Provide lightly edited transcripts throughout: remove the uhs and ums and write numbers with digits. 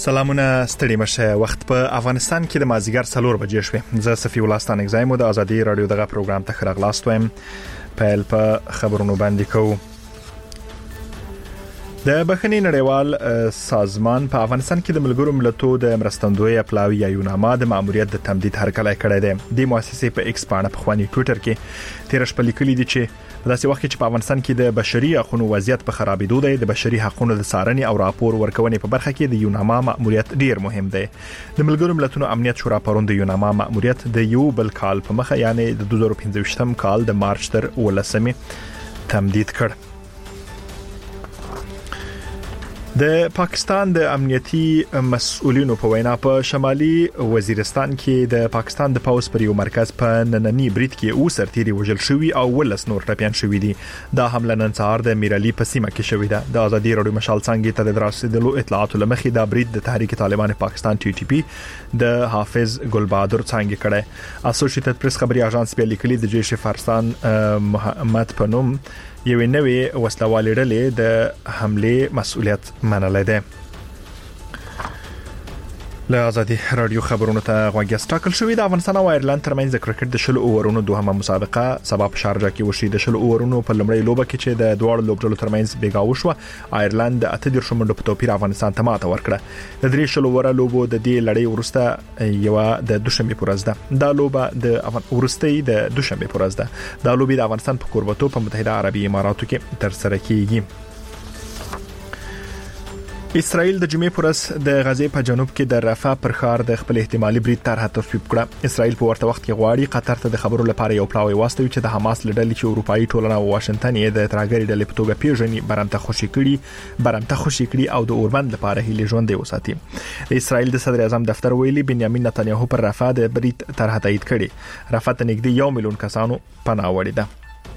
سلامونه ستړي مشه. وخت په افغانستان کې د مازیګر 4 بجې شوې. زه صفي الله ستانک زایم د ازادي رادیو دغه پروګرام ته خراغلاست وایم. پیل په خبرونو باندې کوو. د بخښنې نړیوال سازمان په افغانستان کې د ملګرو ملتونو د مرستندوی اپلاوی یا یوناما د ماموریت د تمدید هرکلی کړی دی. د مؤسسې په ایکس باندې په خواني ټوئیټر کې تیر شپه لیکلي دي چې داسې وخت کې په افغانستان کې د بشري حقوقو وضعیت په خرابېدو دی. د بشري حقوقو د څارنې او راپور ورکونې په برخه کې د یوناما ماموریت ډیر مهم دی. د ملګرو ملتونو امنیت شورا پرون د یوناما ماموریت د یو بل کال په مخه یعنی د 2015م کال د مارچ تر 18مې تمدید کړ. د پاکستان د امنیتي مسؤلینو په وینا په شمالي وزیرستان کې د پاکستان د پاوس پر یو مرکز په نننی برید کې او سرتيري وژل شوی او ولس نور ټپيان شوی دي. دا حمله نن سهار د میرعلی په سیمه کې شوې ده. د ازادي رادیو مشال څنګه ته د رسیدلو اطلاعات لمخې دا برید د تحریک طالبان پاکستان TTP د حافظ ګل بهادر څنګه کړه. اسوسییټډ پریس خبري اژانس په لیکلي د جیش فارسان محمد پنوم یو نوې وسلوالې ډلې د حمله مسؤلیت منلې ده. له ازادي رادیو خبرونو ته غوږی ستاکل شوې د افغانستان او ایرلند ترمنځ د کرکټ د شلو اورونو دوهمه مسابقه سبب شارجه کې وشي. د شلو اورونو په لومړۍ لوبه کې چې د دوه لوبډلو ترمنځ بیګاو شو، ایرلند 18 منډو په توپیر افغانستان ته ماته ورکړه. د درې شلو ور لوبو د دې لړۍ ورسته یو د دوشنبه پورز ده. دا لوبه د ورستۍ د دوشنبه پورز ده. دا لوبي د افغانستان په کوربتو په متحده عربي اماراتو کې تر سره کیږي. اسرائیل د جمعې پرس د غزې په جنوب کې د رفح پر ښار د خپل احتمالي برید طرح تصویب کړه. اسرائیل په ورته وخت کې غواړي قطر ته د خبرو لپاره یو پلاوی واستوي چې د حماس لډلې چې اروپאי ټولنه او واشنگټن یې د ترهګری ډلې په توګه پیژني برمته خوشي کړي او د اوربند لپاره هیله ژوندۍ وساتي. د اسرائیل د صدر اعظم دفتر ویلي بنیامین نتنیاهو پر رفح د برید طرح تایید کړي. رفح ته نږدې 1 میلیون کسانو پناه وړي ده.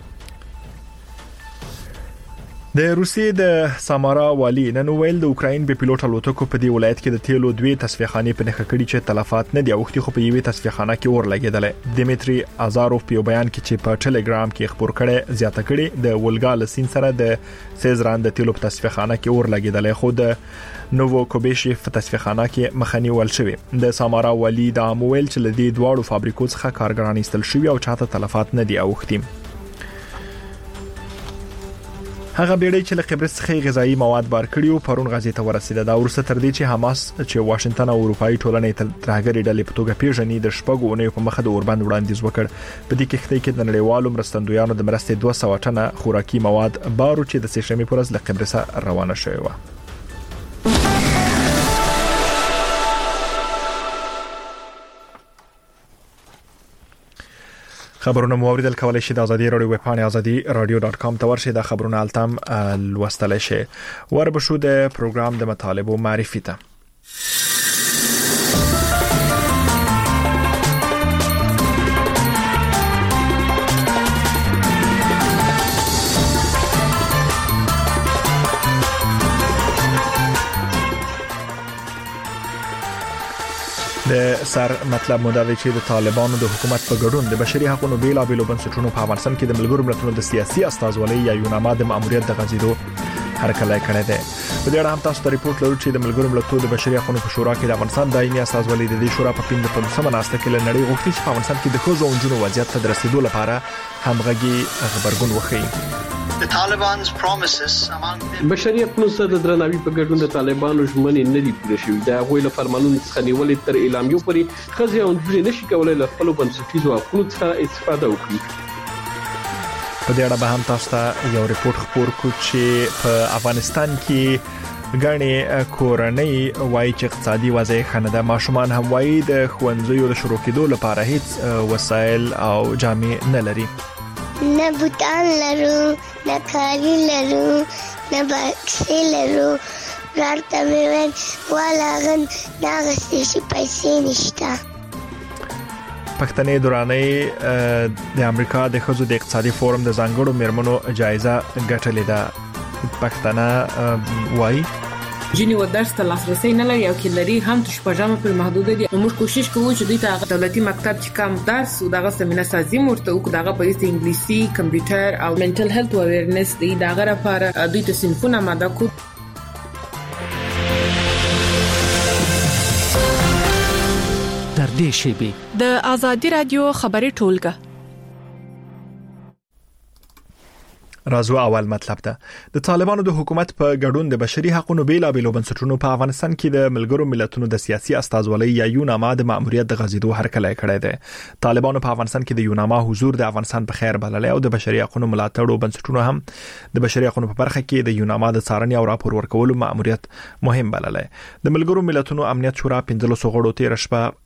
د روسیې د سامارا والی نن ویل د اوکراین به پیلوټ الوتکو په دې ولایت کې د تیلو دوی تصفیهخانې په نښه کړي چې تلفات نه دی اوختي، خو په یوې تصفیهخانه کې اور لګیدل. دیمیتری ازاروف په بیان کې چې په ټلګرام کې خبر کړي زیاته کړي د ولګا لسین سره د سیزران د تیلو په تصفیهخانه کې اور لګیدل، خو د نوو کوبیشي په تصفیهخانه کې مخنی ول شوی. د سامارا والی د مویل چې لدی دواړو فابریکو څخه کارګران ایستل شوی او چاته تلفات نه دی اوختي. هغه بیړۍ چې له قبرص څخه غذایی مواد بار کړیو پرون غزې ته ورسیده. دا ورسته تر دې چې حماس چې واشنگټن او اروپאי ټولنې ترهګری ډلې په توګه پیژني د شپږو اونیو په مخه د اوربند وړاندیز وکړ. په دې کښتۍ کې د نړیوالو مرستندویانو د مرستې 200 ټنه خوراکي مواد بارو چې د سېشمې پرز له قبرص روانه شوی و. خبرونه مو اوریدل کولای شئ د ازادي رادیو ویب پاڼه azadi.radio.com ته ورشئ. د خبرونه التم لوستلای شئ. وربشو د پروګرام د مطالبو معرفي ته. د سر مطلب مدار چې د طالبانو د حکومت په ګډون د بشري حقوقو بیلابېلو بنسټونو په افغانستان کې د ملګرو ملتونو د سیاسي استازولۍ یا یوناما د ماموریت د غزیدو هرکلی کړی دی. په دې اړه هم تاسو ته ریپورت لرو چې د ملګرو ملتونو د بشري حقوقو په شورا کې د افغانستان دایمي استازولۍ د دې شورا په 15مه ناسته کې لنړۍ غوښتي چې په افغانستان کې د ښځو او نجونو وضعیت ته د رسیدو لپاره همغږي خبرګون وښيي. بشري حقوقو سره د درناوي په ګډون د طالبانو ژمنې نه دي پوره شوې. دا غوښتل د فرمانونو څخه نیولې تر اعلامیو پورې ښځې او نجونې نشي کولای له خپل بنسټیزو حقوقو څخه استفاده وکړي. په دې اړه به هم تاسو ته یو ریپورت خبر کو چې په افغانستان کې غاڼې کورنۍ وایي چې اقتصادي وضعیت خنده. ماشومان هم وایي د ښوونځیو د شروع کېدو لپاره هیڅ وسایل او جامې نه لري. نه بوتان لرو، نه کالي لرو، نه بکسې لرو. ورته مې ویل والا غن ناغستې شي پیسې نشته. پښتنې دورانۍ د امریکا د ښځو د اقتصادي فورم د ځانګړو میرمنو جایزه ګټلې ده. پښتنه وایي جنی و درس ته لاسرسي نه لري او کې لري هم تش پجامه په محدوده دي. موږ کوشش کوو چې دوی ته دولتي مکتب چې کم درس او دغه سیمینار سازي مرته او دغه په انګلیسي، کمپیوټر او منټل هیلث اویرنس دی دغه لپاره دوی ته صنفونه ماده کو. نږدې شي. د آزادي رادیو خبري ټولګه. رازو اول مطلب ده د طالبانو د حکومت په ګډون د بشري حقوقو بیلابېلو بنسټونو په افغانستان کې د ملګرو ملتونو د سیاسي استازولۍ یا یوناما د مأموریت د غزیدو هرکلی کړی دی. طالبانو په افغانستان کې د یوناما حضور د افغانستان په خیر بللی او د بشري حقوقو ملاتړو بنسټونو هم د بشري حقوقو په برخه کې د یوناما د څارنې او راپور ورکولو مأموریت مهم بللی. د ملګرو ملتونو امنیت شورا 15 غړو تیر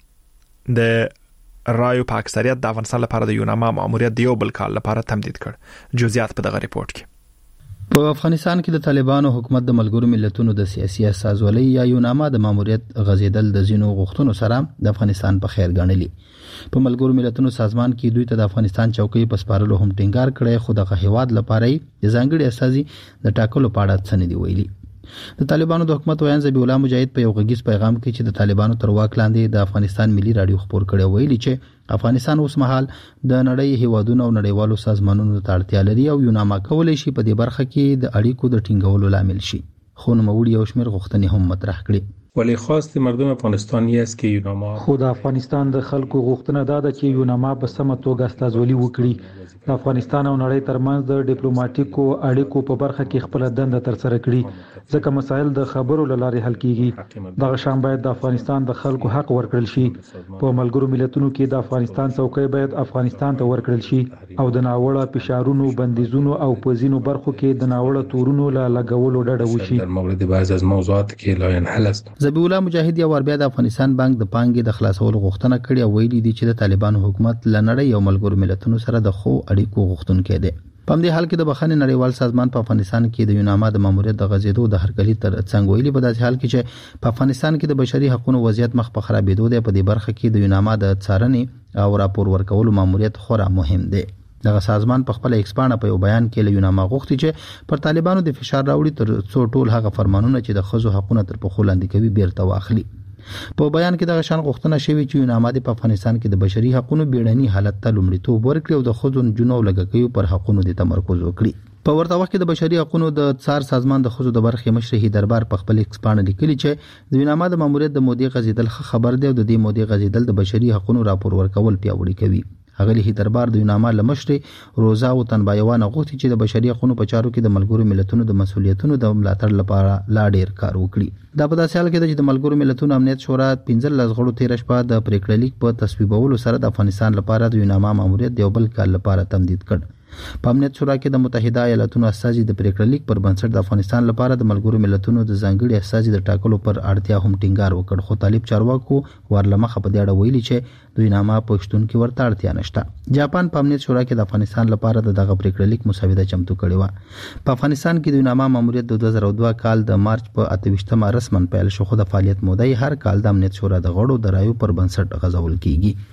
شپه د رایو په اکثریت د افغانستان لپاره د یوناما مأموریت د یو بل کال لپاره تمدید کړ. جزئیات په دغه ریپورت کې. په افغانستان کې د طالبانو حکومت د ملګرو ملتونو د سیاسي استازولۍ یا یوناما د مأموریت غزیدل د زینو غوښتنو سره د افغانستان په خیر ګڼلي. په ملګرو ملتونو سازمان کې دوی ته د افغانستان چوکۍ په سپارلو هم ټینګار کړی، خو د هیواد لپاره د ځانګړي استازي د ټاکلو په اړه څه نه دی ویلي. د طالبانو د حکومت ویان ذبیح الله مجاهد په یو غږیز پیغام کې چې د طالبانو تر واک لاندې د افغانستان ملي رادیو خبر کړی ویلي چې افغانستان اوس مهال د نړۍ هیوادونو او نړیوالو سازمانونو ته اړتیا لري او یوناما کولای شي په دې برخه کې د اړیکو د ټینګولو لامل شي. خو نوموړي یو شمېر غوښتنې هم مطرح کړې. ولی خواست مردم افغانستانی است که یوناما خود افغانستان د خلکو غوښتنه ده چې یوناما په سمه توګه استازولي وکړي، د افغانستان او نړۍ ترمنځ د ډیپلوماټیکو اړیکو په برخه کې خپل دنده تر سره کړي، ځکه مسایل د خبرو لارې حل کیږي. دغه شان باید د افغانستان د خلکو حق ورکړل شي. په ملګرو ملتونو کې د افغانستان څوکۍ باید افغانستان ته ورکړل شي او د ناوړه فشارونو، بندیزونو او پوزینو برخو کې د ناوړه تورونو له لګولو ډډه وشي. در مورد بعض از موضوعات که لا ينحل است. ذبیح الله مجاهد یو ور بیا د افغانستان بانک د پانګې د خلاصولو غوښتنه کړې او ویلي دي چې د طالبانو حکومت له نړۍ او ملګرو ملتونو سره د خو اړیکو غوښتونکی دی. په همدې حال کې د بخښنې نړیوال سازمان په افغانستان کې د یوناما د ماموریت د غزیدو د هرکلي تر څنګ ویلي په داسې حال کې چې په افغانستان کې د بشري حقوقو وضعیت مخ په خرابېدو دی. په دې برخه کې د یوناما د څارنې او راپور ورکولو ماموریت خورا مهم دی. دغه سازمان په خپل ایکسپانه په یو بیان کې له یوناما غوښتي چې پر طالبانو د فشار راوړي تر څو ټول هغه فرمانونه چې د ښځو حقوقو تر پخو لاندې کوي بیرته واخلي. په بیان کې دغه شان غوښتنه شوې چې یوناما د افغانستان کې د بشري حقوقو بیړني حالت ته لومړیتوب ورکړي او د ښځو، نجونو او لږکیو پر حقوقو د تمرکز وکړي. په ورته وخت کې د بشري حقوقو د څار سازمان د ښځو د برخې مشر دربار په خپل ایکسپانه لیکلي چې د یوناما د ماموریت د مودې غزیدل خبر دی او د دې مودې غزیدل د بشري حقوقو راپور ورکول پیاوړي کوي. هغه دربار د یوناما لمشر روزا او تنبایوان غوښتي چې د بشري حقوقو په چارو کې د ملګرو ملتونو د مسؤلیتونو د ملاتړ لپاره لا ډیر کار وکړي. دا په داسې حال کې چې د ملګرو ملتونو امنیت شورا 15 غړو تیر شپه د پریکړه لیک په تصویبولو سره د افغانستان لپاره د یوناما ماموریت د یو بل کال لپاره تمدید کړ. په امنیت شورا کې د متحده ایالاتونو استازي د پریکړه لیک پر بنسټ د افغانستان لپاره د ملګرو ملتونو د ځانګړي استازي د ټاکلو پر اړتیا هم ټینګار وکړ، خو طالب چارواکو ورلمخه په دې اړه ویلي چې د یوناما په شتون کې ورته اړتیا نشته. جاپان په امنیت شورا کې د افغانستان لپاره دغه پریکړه لیک مسوده چمتو کړې و. په افغانستان کې د یوناما ماموریت د 2002 کال د مارچ په 28مه رسمن پیل شو، خو د فعالیت موده هر کال د امنیت شورا د غړو د رایو پر بنسټ غځول کیږي.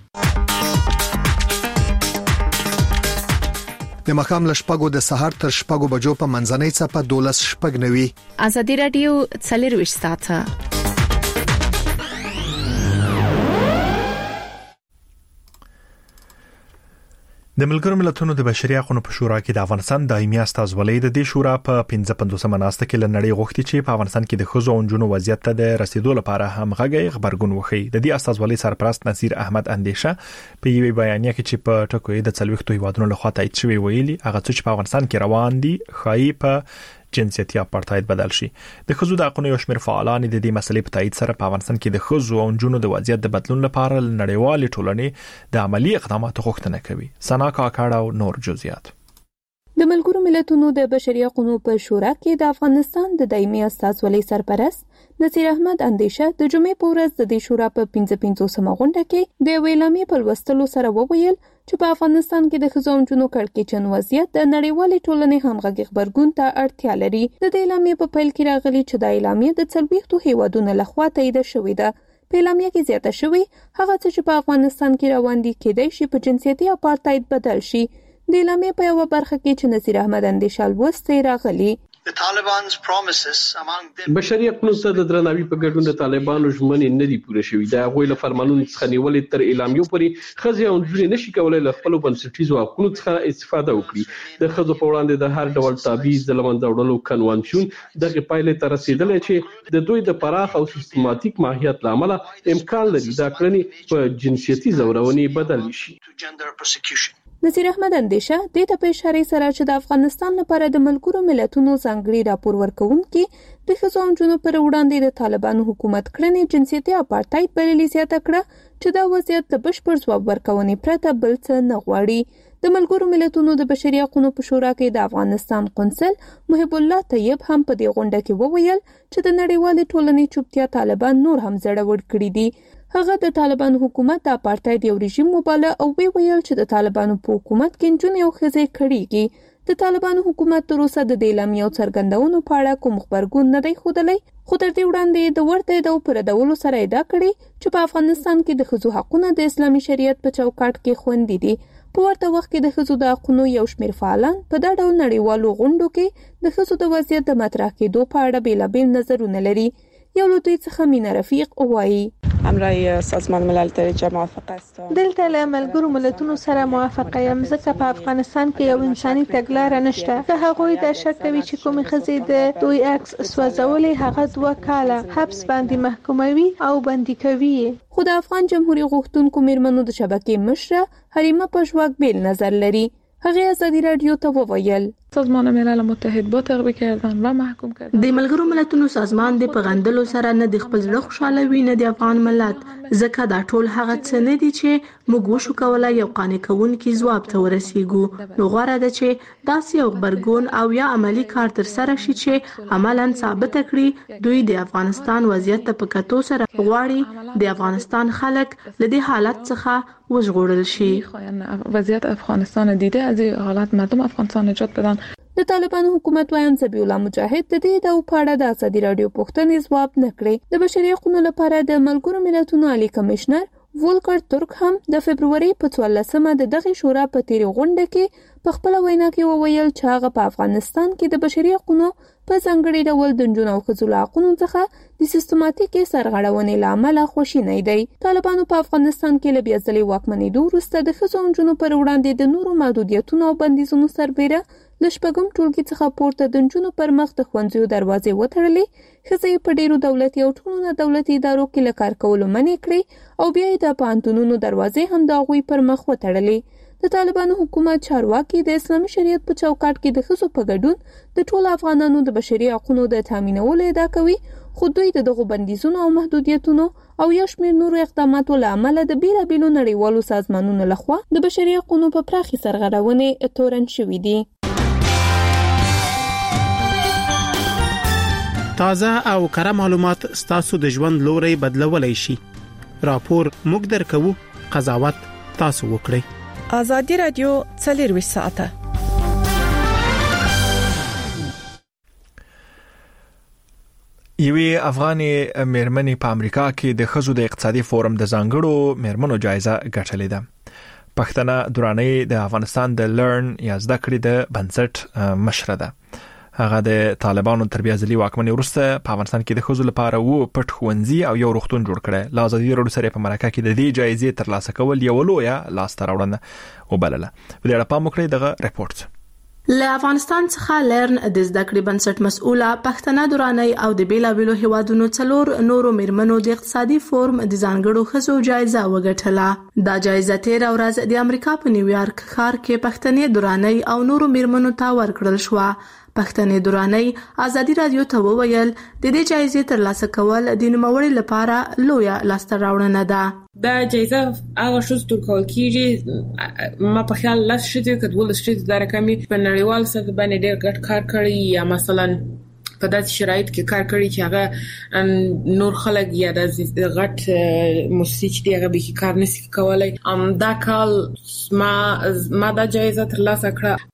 د مخام لشپګو د سحر تر شپګو بجو په منځنۍ څپه 12 شپګنوي. آزادي رادیو 24 ساعته. د ملګرو ملتونو د بشري حقوقو په شورا کې د افغانستان دایمي استازولۍ د دې شورا په 55 مناسته کې لنړی غوښتي چې په افغانستان کې د ښځو او نجونو وضعیت ته د رسیدو لپاره همغږي خبرګون وخی. د دې استازولۍ سرپرست نصیر احمد اندیشه په یوې بیانیه کې چې په ټکوي د 40 هیوادونو لخوا تایید شوی ویلي هغه څه چې په افغانستان کې روان دي خایي په جنسیتي اپارټاید بدل شي. د ښځو د حقوقو یو شمېر فعالان د دې مسلې په تایید سره په افغانستان کې د ښځو او نجونو د وضعیت د بدلون لپاره نړیوال ټولنې د عملی اقداماتو غوښتنه کوي. سنا کاکړه او نور جزئیات. د ملګرو ملتونو د بشري حقوقو په شورا کې د افغانستان د دایمي استازولۍ سرپرست نصیر احمد اندیشه د جمعې په ورځ د دې شورا په 55مه غونډه کې د ویلامې په لوستلو سره وویل چې په افغانستان کې د ښځو او نجونو کړکېچن وضعیت د نړیوالې ټولنې همغږي خبرګون ته اړتیا لري. د دې اعلامیې په پیل کې راغلي چې د اعلامیې د 40 هیوادونو لخوا تایید شوې ده. په اعلامیې کې زیاته شوې هغه څه چې په افغانستان کې روان دي کېدای شي په جنسیتي اپارټاید بدل شي. د اعلامیې په یو برخه کې چې نصیر احمد اندیشه لوستې راغلي بشري حقوقو ته د درناوي په ګډون د طالبانو ژمنې نه دي پوره شوې. د هغوی له فرمانونو څخه نیولې تر اعلامیو پورې ښځې او نجونې نشي کولای له خپلو بنسټیزو حقوقو څخه استفاده وکړي. د ښځو په وړاندې د هر ډول تبعیض د له منځه وړلو کنوانسیون دغه پایلې ته رسیدلی چې د دوی د پراخ او سیستماتیک ماهیت له امله امکان لري دا کړنې په جنسیتي ځورونې بدل شي. نصیر احمد اندیشه د ته په اشاره سره چې د افغانستان لپاره د ملګرو ملتونو ځانګړي راپور ورکوونکي د ښځو او نجونو پر وړاندې د طالبانو حکومت کړنې جنسیتي اپارټایډ بللې زیاته کړه چې دا وضعیت د بشپړ ځواب ورکونې پرته بل څه نه غواړي. د ملګرو ملتونو د بشري حقوقو په شورا کې د افغانستان قونسل محب الله طیب هم په دې غونډه کې وویل چې د نړیوال ټولنې چوپتیا طالبان نور هم زړور کړي دي. هغه د طالبان حکومت د اپارټایډ یو رژیم وباله او ویل چې د طالبانو په حکومت کې نجونې او ښځې کړيږي. د طالبانو حکومت تر اوسه د اعلامیې او څرګندونو په اړه کوم خبرګون نه دی ښودلی، خو تر دې وړاندې د ورته د پردولو سره ادعا کړې چې په افغانستان کې د ښځو حقونه د اسلامي شریعت په چوکاټ کې خوندي دي. په ورته وخت کې د ښځو د حقونو یو شمېر فعالان په دا ډول نړیوالو غونډو کې د ښځو د وضعیت د مطرح کېدو په اړه بېلابېل نظرونه لري. یو له دوی څخه مینا رفیق وایي امرای سازمان ملل درجه موافقه است. دلته له ملګرو ملتونو سره موافقه یم ځکه په افغانستان کې یو انساني تګلاره نشته. که هغوی د شک کوي چې کومې ښځې د دوی عکس سوځولې هغه 2 کاله حبس باندې محکوموي او بندي کوي. خو د افغان جمهوریت غوښتونکو میرمنو د شبکې مشره حریمه پژواک بیل نظر لري. هغه ازادي رادیو ته وویل سازمان ملل متحد با تغییر کردن و محکوم کردن. د ملګرو ملتونو سازمان د پغندلو سره نه د خپل زړه خوشاله وي نه د افغان ملت، ځکه دا ټول هغه څه نه دي چې موږ وشو کولای یو قانع کوونکی ځواب ته ورسیږو. نو غوړه ده چې داسې یو خبرګون او یا عملی کار تر سره شي چې عملاً ثابت کړي دوی د افغانستان وضعیت ته په کتو سره غواړي د افغانستان خلک له دې حالت څخه وژغورل شي. وضعیت افغانستان دیده از این حالت مردم افغانستان نجات بدن. د طالبانو حکومت وایم ذبیح الله مجاهد د دې د پاړه د ازادي رادیو پوښتنې ځواب نکړي. د بشري حقوقو لپاره د ملګرو ملتونو عالی کمشنر وولکر ترک هم د فبرवरी په 14مه د دغه شورا په تیری غونډه کې په خپل وینا کې وویل چې هغه په افغانستان کې د بشري حقوقو په ځانګړي ډول د نجونو او ښځو له حقوقو څخه د سیستماتیکي سرغړونې لامل خوشینه دی. طالبانو په افغانستان کې له بیا ځلې واکمنېدو وروسته د ښځو او نجونو پر وړاندې د نورو محدودیتونو او بندیزونو سربېره له شپږم ټولګي څخه پورته د نجونو پر مخ د ښوونځیو دروازې وتړلې، ښځې په ډیرو دولتي او ټولو نه دولتي ادارو کې له کار کولو منع کړې او بیا د پوهنتونونو دروازې هم د هغوی پر مخ وتړلې. د طالبانو حکومت چارواکي د اسلامي شریعت په چوکاټ کې د ښځو په ګډون د ټولو افغانانو د بشري حقوقو د تامینولو ادعا کوي، خو دوی د دغو بندیزونو او محدودیتونو او یو شمېر نورو اقداماتو له امله د بیلابیلو نړیوالو سازمانونو لخوا د بشري حقوقو په پراخې سرغړونې تورن شوي دي. تازه او کره معلومات ستاسو د ژوند لوري بدلولای شي. راپور موږ درکو، قضاوت تاسو وکړئ. ازادي رادیو 24 ساعته. یوې افغاني مېرمنې په امریکا کې د ښځو د اقتصادي فورم د ځانګړو مېرمنو جایزه ګټلې ده. پښتنه درانۍ د افغانستان د لرن یا زده کړې د بنسټ مشره ده. هغه د طالبانو تر بیا ځلې واکمنۍ وروسته په افغانستان کې د ښځو لپاره وو پټ ښوونځي او یو روغتون جوړ کړی. له ازادي رادیو سره په مرکه کې د دې جایزې ترلاسه کول یو لویه لاسته راوړنه وبلله. په دې اړه پام وکړئ دغه ریپورت. له افغانستان څخه لرن د زده کړې بنسټ مسؤله پښتنه درانۍ او د بیلابیلو هیوادونو 4 نورو مېرمنو د اقتصادي فورم د ځانګړو ښځو جایزه وګټله. دا جایزه تیر ورځ د امریکا په نیویارک ښار کې پښتنې درانۍ او نورو مېرمنو ته ورکړل شو. پښتنې درانۍ ازادي رادیو ته وویل د دې جایزې ترلاسه کول د نوموړي لپاره لویه لاسته راوړنه ده. دا جایزه هغه شوز تر کول کیږي ما په خیال لاس شته کډول شته د رقمي په نړیوال سطح باندې ډېر ګټ کار کړی یا مثلا په داسې شرایط کې کار کړی چې هغه نور خلک یا د غټ موسیقي دی هغه به کار نشي کولای. دا کال ما دا جایزه ترلاسه کړه.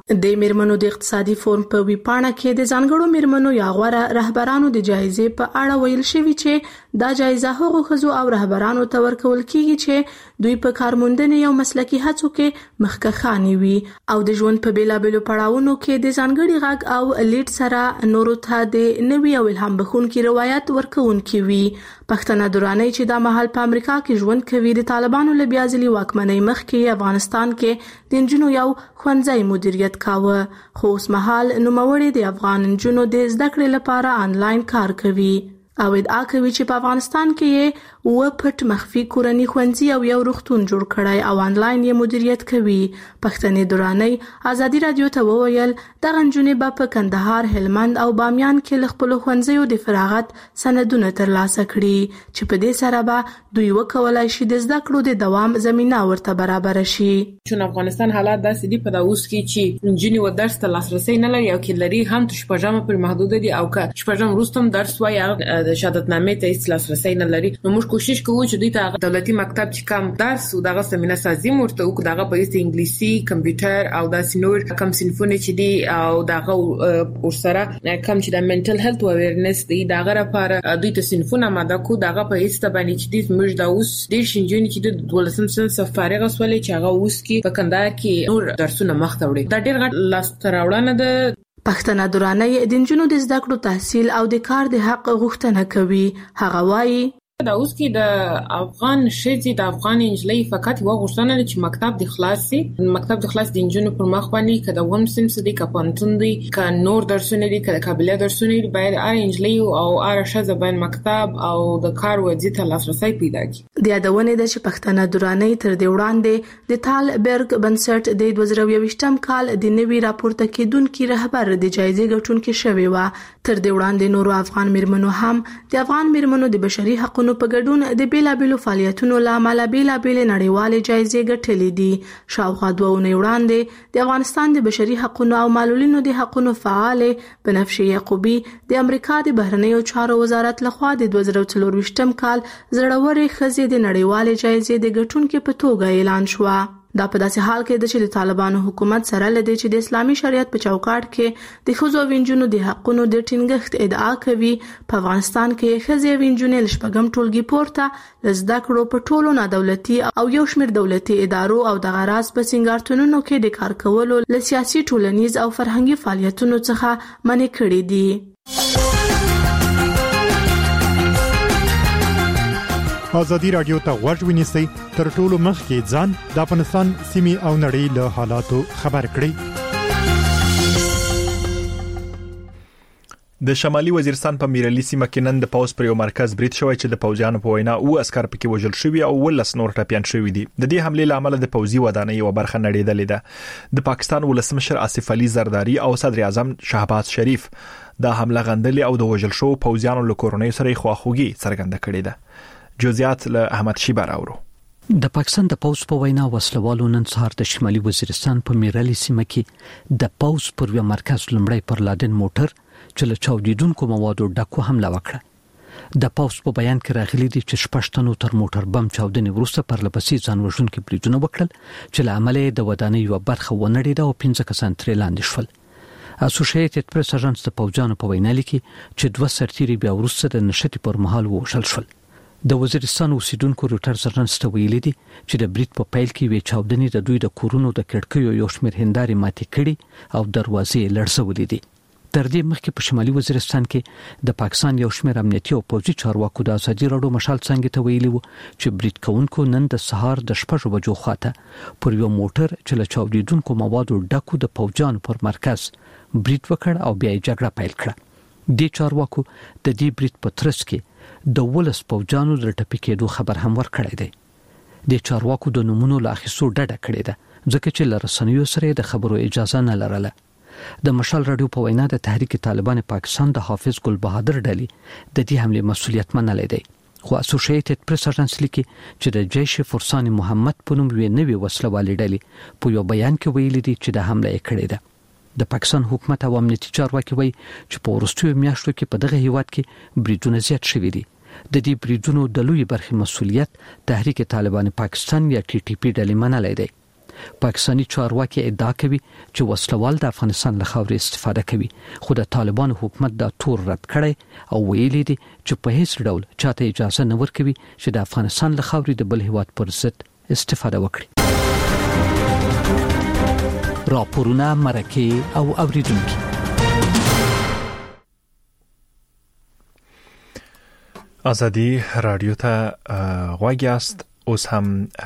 د میرمنو د اقتصادي فورم په ویپاڼه کې د ځانګړو میرمنو یا غوړه رهبرانو د جایزې په اړه ویل شوی چې دا جایزه هغو ښځو او رهبرانو ته ورکول کیږي چې دوی په کارموندنې او مسلکي هڅو کې مخکښانې وي او د ژوند په بیلابېلو پړاوونو کې د ځانګړي غږ او لیډ سره نورو ته د نوي او الهام بخښونکي روایت ورکوونکي وي. پښتنه درانۍ چې دا مهال په امریکا کې ژوند کوي د طالبانو له بیا ځلي واکمنۍ مخکې افغانستان کې د نجونو یو ښوونځی مدیریت کاوه، خو اوس مهال نوموړې د افغان نجونو د زده کړې لپاره آنلاین کار کوي او ادعا کوي چې په افغانستان کې یې پټ مخفي کورنی ښوونځي او یو روغتون جوړ کړی او آنلاین یې مدیریت کوي. پښتنې درانۍ ازادي رادیو ته وویل دغه نجونې به په کندهار، هلمند او بامیان کې له خپلو ښوونځیو د فراغت سندونه ترلاسه کړي چې په دې سره به دوی وکولای شي د زده کړو د دوام زمينه ورته برابر شي. چون افغانستان حالات داسې دي په داوس کې چې نجونې و درس ته لاسرسي نه لري او کې لري هم شپږم پر محدود دي او که شپږم وروستم درس وایي د شهادتنامې ته هیڅ لاسرسي نه لري. نو موږ کوشش کوو چې دوی ته دولتي مکتب چې کم درس او دغه سمینه سازي مرته او دغه په انګلیسي، کمپیوټر او د سینور کم صنفونه چې دي او دغه ورسره کم چې د منټل هیلث او اویرنس دی دغه لپاره دوی ته صنفونه ماده کو دغه په هیڅ باندې چې د موږ د اوس د شینجونی چې د 12 صنف فارغ اسولې چې هغه اوس کې په کندهار کې نور درسونه مخ ته وړي. دا ډېر غټ لاستراوړنه ده. پښتنه درانۍ د نجونو د زده کړو، تحصیل او د کار د حق غوښتنه کوي. هغه وایي دا اوس کې د افغان شېزي د افغان انجلۍ فقط یو غوښتنه ده چې مکتب د خلاصي مکتب د خلاص د انجونو پر مخ باندې کده وم سنس دي کپانتون دي ک نور درسونه دي کده قابلیت درسونه دي باید ار انجلۍ او ار شزه بین مکتب او د کار وځي ته لاسرسي پیدا کړي. د یادونه ده چې پښتنه درانۍ تر دې وړاندې د تالبرګ بنسټ د 2023م کال د نوي راپورته کېدونکو رهبر د جایزې ګټونکو شوی و. تر دې وړاندې نورو افغان میرمنو هم د افغان میرمنو د بشري حقوقو په ګډون د بیلابېلو فعالیتونو له امله بیلابېلې نړیوالې جایزې ګټلې دي. شاوخوا 2 اونۍ وړاندې د افغانستان د بشري حقوقو او معلولینو د حقوقو فعال بنفشه یعقوبی د امریکا د بهرنیو چارو وزارت لخوا د 2024م کال زړورې ښځې د نړیوالې جایزې د ګټونکو په توګه اعلان شوه. دا په داسې حال کې چې د طالبانو حکومت سره لدی چې د اسلامي شریعت په چوکاټ کې د ښځو او نجونو د حقونو د ټینګښت ادعا کوي. په افغانستان کې ښځې او نجونې له شپږم ټولګي پورته زده کړو په ټولو نادولتي او یو شمېر دولتي ادارو او د غراس په سنگارتونونو کې د کار کولو له سیاسي، ټولنیز او فرهنګي فعالیتونو څخه منع کړي دي. ازادي رادیو ته غوږ ونیسئ تر ټولو مخکې ځان د افغانستان سیمې او نړۍ له حالاتو خبر کړئ. د شمالي وزیرستان په میرالي سیمه کې نن د پاوس پر یو مرکز برید شوی چې د پوځیانو په وینا او عسكر پکې وژل شوی او ولس نور ټپيان شوی دي. د دې حمله لامل د پوځي ودانۍ یو برخه نړیدلې ده. د پاکستان ولسمشر آصف علي زرداری او صدر اعظم شهباز شریف دا حمله غندلې او د وژل شو پوځیانو له کورونې سره خواخوږي څرګنده کړې ده. جزئیات له احمد شیبر اورو. د پاکستان د پوز په وینا وسلوالو نن سهار د شمالي وزیرستان په میرالي سیمه کې د پوز پر یو مرکز لمړی پر لادن موټر چې له چاودیدونکو موادو ډکو حمله وکړه. د پوز په بیان کې راغلي دي چې 6 تنو تر موټر بم چاودنې وروسته پر لپسې ځان وژونکي بریدونه وکړل چې له عمله د ودانۍ یو برخه ونړېده او 15 کسان ترې لاندې شول. اسوسییټډ پریس اژانس د پوجانو په وینا لیکي چې 2 سرتیري بیا وروسته د نشټي پر مهال وشل شول. د وزیرستان اوسیدونکو روټرز اژانس ته ویلي دي چې د بریټ په پیل کې وی چاودنې د دوی د کورونو د کړکیو یو شمېر هندارې ماتې کړي او دروازې لړزولې دي. تر دې مخکې په شمالي وزیرستان کې د پاکستان یو شمېر امنیتي او پوځي چارواکو د ازادي راډیو مشال څنګه ته ویلي وو چې بریټ کونکو نن د سهار د 6 بجو خواته پر یو موټر چې له چاودیدونکو موادو ډکو د پوجان پر مرکز بریټ وکړ او بیا یې جګړه پیل کړه. د چارواکو د دې بریټ په ترڅ کې د ولس پوجانو د ټپي کېدو خبر هم ورکړی دی. د چارواکو د نمونو لا اخیستو ډډه کړې ده ځکه چې لرسنیو سره د خبرو اجازه نه لرله. د مشال رادیو په وینا د تحریک طالبان پاکستان د حافظ ګل بهادر ډلې د دې حمله مسؤلیت منلې دی. خو اسوسییټډ پریس اژانس لیکي چې د جیش فرسان محمد په نوم وی نوې وسلوالې ډلې په یو بیان کې ویلي دي چې د حمله یې کړې ده. د پاکستان حکومت او امنیتي چارواکي وایي چې په ورستیو میاشتو کې په دغه هیواد کې بریدونه زیات شوي دي. د دې بریدونو د لوی برخې مسؤلیت تحریک طالبان پاکستان یا ټي ټي پی ډلې منلې دی. پاکستاني چارواکي ادعا کوي چې وسلوال د افغانستان له خاورې استفاده کوي، خو د طالبان حکومت دا تور رد کړي او ویلي دي چې په هیڅ ډول چاته اجازه نه ورکوي چې د افغانستان له خاورې د بل هیواد پر ضد استفاده وکړي. راپورونه مرکه او اوریدونکو ازادي رادیو ته غوږ یاست. اوس هم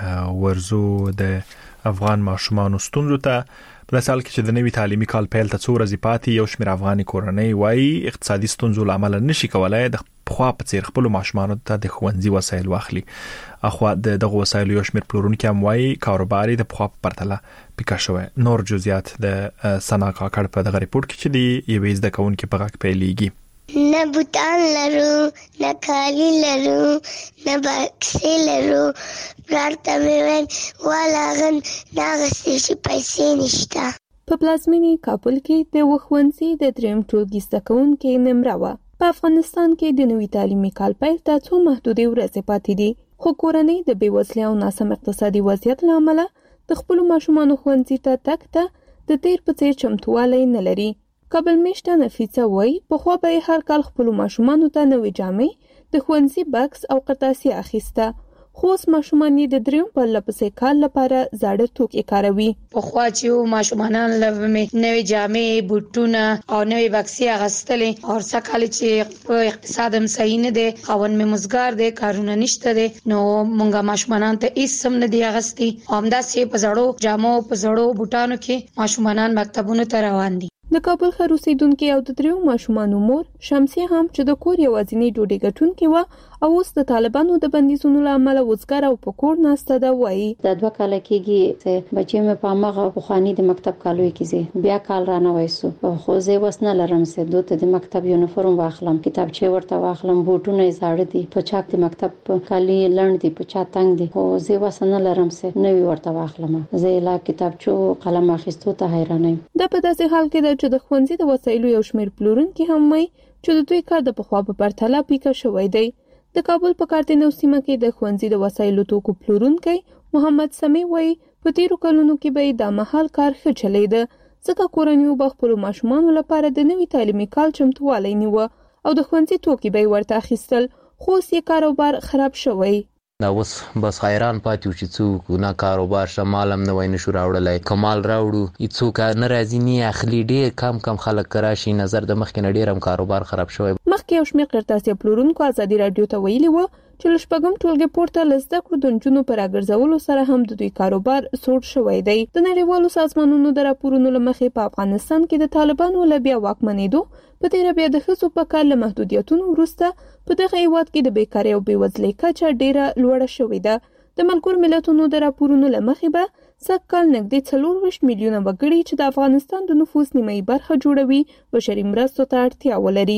ورزو د افغان ماشومان ستونزو ته په سال کې چې د نوي تعلیمي کال پیل ته څو ورځې پاتې یو شمېر افغاني کورنۍ وايي اقتصادي ستونزو لامل نشي کولای د خوا په څیر خپل ماشومان ته د ښوونځي وسایل واخلي. اخوا دغه وسایل یو شمېر پلورونکي هم وايي کاروباري د خوا په پرتله پیکا شوی. نور جزئیات د سنا کاکړ په دغه ریپورت کې چې دی یوې زده کوونکي په غږ پیلېږي. نه بوتان لرو، نه کالی لرو، نه بکسې لرو. پلارته مې ویل والاغن ناغستې چې پیسې نشته. په پلازمینې کابل کې د ښوونځي د دریم ټولګي زده کوونکې نمره وه. په افغانستان کې د نوي تعلیمي کال پیل ته څو محدودې ورځې پاتې دي، خو کورنۍ د بېوزلۍ او ناسم اقتصادي وضعیت له امله د خپلو ماشومانو ښوونځي ته تګ ته د تیر په څیر چمتووالی نه لري. کابل میشته نفیسه وایي پخوا به هر کال خپلو ماشومانو ته نوې جامې، د ښوونځي بکس او قرطاسي اخیسته، خو اوس ماشومان یې د دریم په لپسې کال لپاره زاړه توکي کاروي. پخوا چې ماشومان لومې نوې جامې، بوټونه او نوې بکسې اغستلې، او څکه چې په اقتصاد هم صحیح نه دی، خاوند مې مزګار دی، کارونه نشته دی، نو مونږه ماشومان ته هیڅ هم نه دی اغستي. همداسې په زړو جامو په زړو بوټانو کې ماشومان مکتبونو ته روان دي. د کابل ښار اوسیدونکي او د دریو ماشومانو مور شمسیه هم چې د کور یوازینی ډوډۍ ګټونکې وه او اوس د طالبانو د بندیزونو له امله وزګاره او په کور ناسته ده، وایي د 2 کال کېږي چې بچی مې په مغه بخانی د مکتب کالوي کېږي، بیا کال را نه وایسو، خو زه وسنه لرم چې دوته د مکتب یونیفورم واخلم، کتابچې ورته واخلم، بوټونه یې زاړه دي، په چاک د مکتب کالي لړن دي، په چا تنگ دي، خو زه وسنه لرم چې نوې ورته واخلم. زه لا کتابچو قلم اخیستو ته حیرانم. دا په داسې حال کې ده چې د ښوونځي د وسایلو یو شمېر پلورونکي هم وایي چې د دوی کار د پخوا په پرتله پیکه شوی دی. د کابل په کارتنو سیمه کې د ښوونځي د وسایلو توکو پلورونکی محمد سمیع وایي په تیرو کلونو کې به دا مهال کار ښه چلیده، ځکه کورنیو به خپلو ماشومانو لپاره د نوي تعلیمي کال چمتووالی نیوه او د ښوونځي توکي به یې ورته اخیستل، خو اوس یې کاروبار خراب شوی. دا اوس بس حیران پاتې و چې څوک نه کاروبار شمالم نه وای نشو راوړلای، کمال راوړو هیڅوک نه راځي نه اخلي، ډېر کم خلک راشي، نظر د مخکې نه ډېر هم کاروبار خراب شوی. مخکې یو شمېر قرطاسي پلورونکو ازادي رادیو ته ویلي و چې له شپږم ټولګي پورته له زده کړو د نجونو په راګرځولو سره هم د دوی کاروبار سوړ شوی دی. د نړیوالو سازمانونو د راپورونو له مخې په افغانستان کې د طالبانو له بیا واکمنېدو په تیره بیا د ښځو په کار له محدودیتونو وروسته په دغه هیواد کې د بیکارۍ او بېوزلۍ کچه ډېره لوړه شوې ده. د ملګرو ملتونو د راپورونو له مخې به سږکال نږدې 24 میلیونه وګړي چې د افغانستان د نفوس نیمایي برخه جوړوي بشري مرستو ته اړتیا ولري.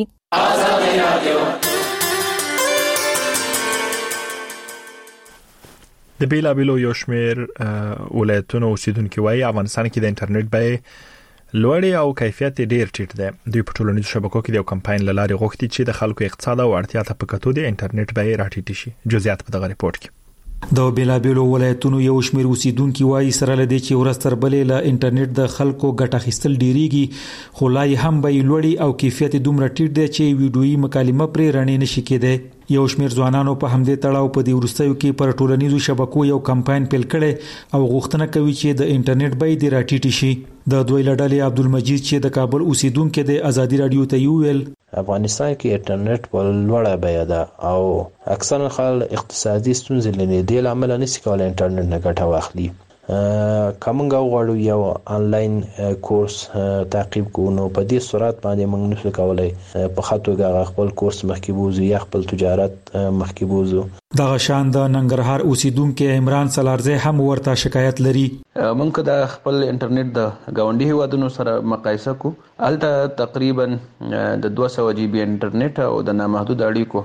د بیلابیلو یو شمېر ولایتونو اوسیدونکي وایي افغانستان کې د انټرنیټ بیې لوړې او کیفیت ډېر ټیټ دی. دوی په ټولنیزو شبکو کې د یو کمپاین له لارې غوښتي چې د خلکو اقتصاد او اړتیا ته په کتو د انټرنیټ بیې راټیټې شي. جزئیات په دغه ریپورت کې. د بیلابیلو ولایتونو یو شمېر اوسیدونکي وایي سره لدې چې ورځ تر بلې له انټرنیټ د خلکو ګټه اخیستل ډیریږي، خو لا هم بیې لوړې او کیفیت دومره ټیټ دی چې ویډیويي مکالمه پرې رڼې نشي کېدای. یو شمېر ځوانانو په همدې تړاو په دې وروستیو کې پر ټولنیزو شبکو یو کمپاین پیل کړي او غوښتنه کوي چې د انټرنیټ بیې د راټیټ شي. د دوی لړلې عبدالمجید چې د کابل اوسیدونکو د ازادي رادیو ته ویل افغانستان کې انټرنیټ په لوړه بیه ده او اکثر خلک اقتصادي ستونزې لري، د لامل نشي کولای انټرنیټ نه ګټه واخلي. کومنګ غواړو یو آنلاین کورس تعقیب کوو، نو په دې صورت باندې موږ نشو کولای په خاطر خپل کورس مخکې بوزو یا خپل تجارت مخکې بوزو. دغه شان د ننګرهار اوسیدونکو عمران سلارزه هم ورته شکایت لري. موږ د خپل انټرنیټ د گاونډي هیوادونو سره مقایسه کو، الته تقریبا د 200 جی بي انټرنیټ او د نامحدود اړیکو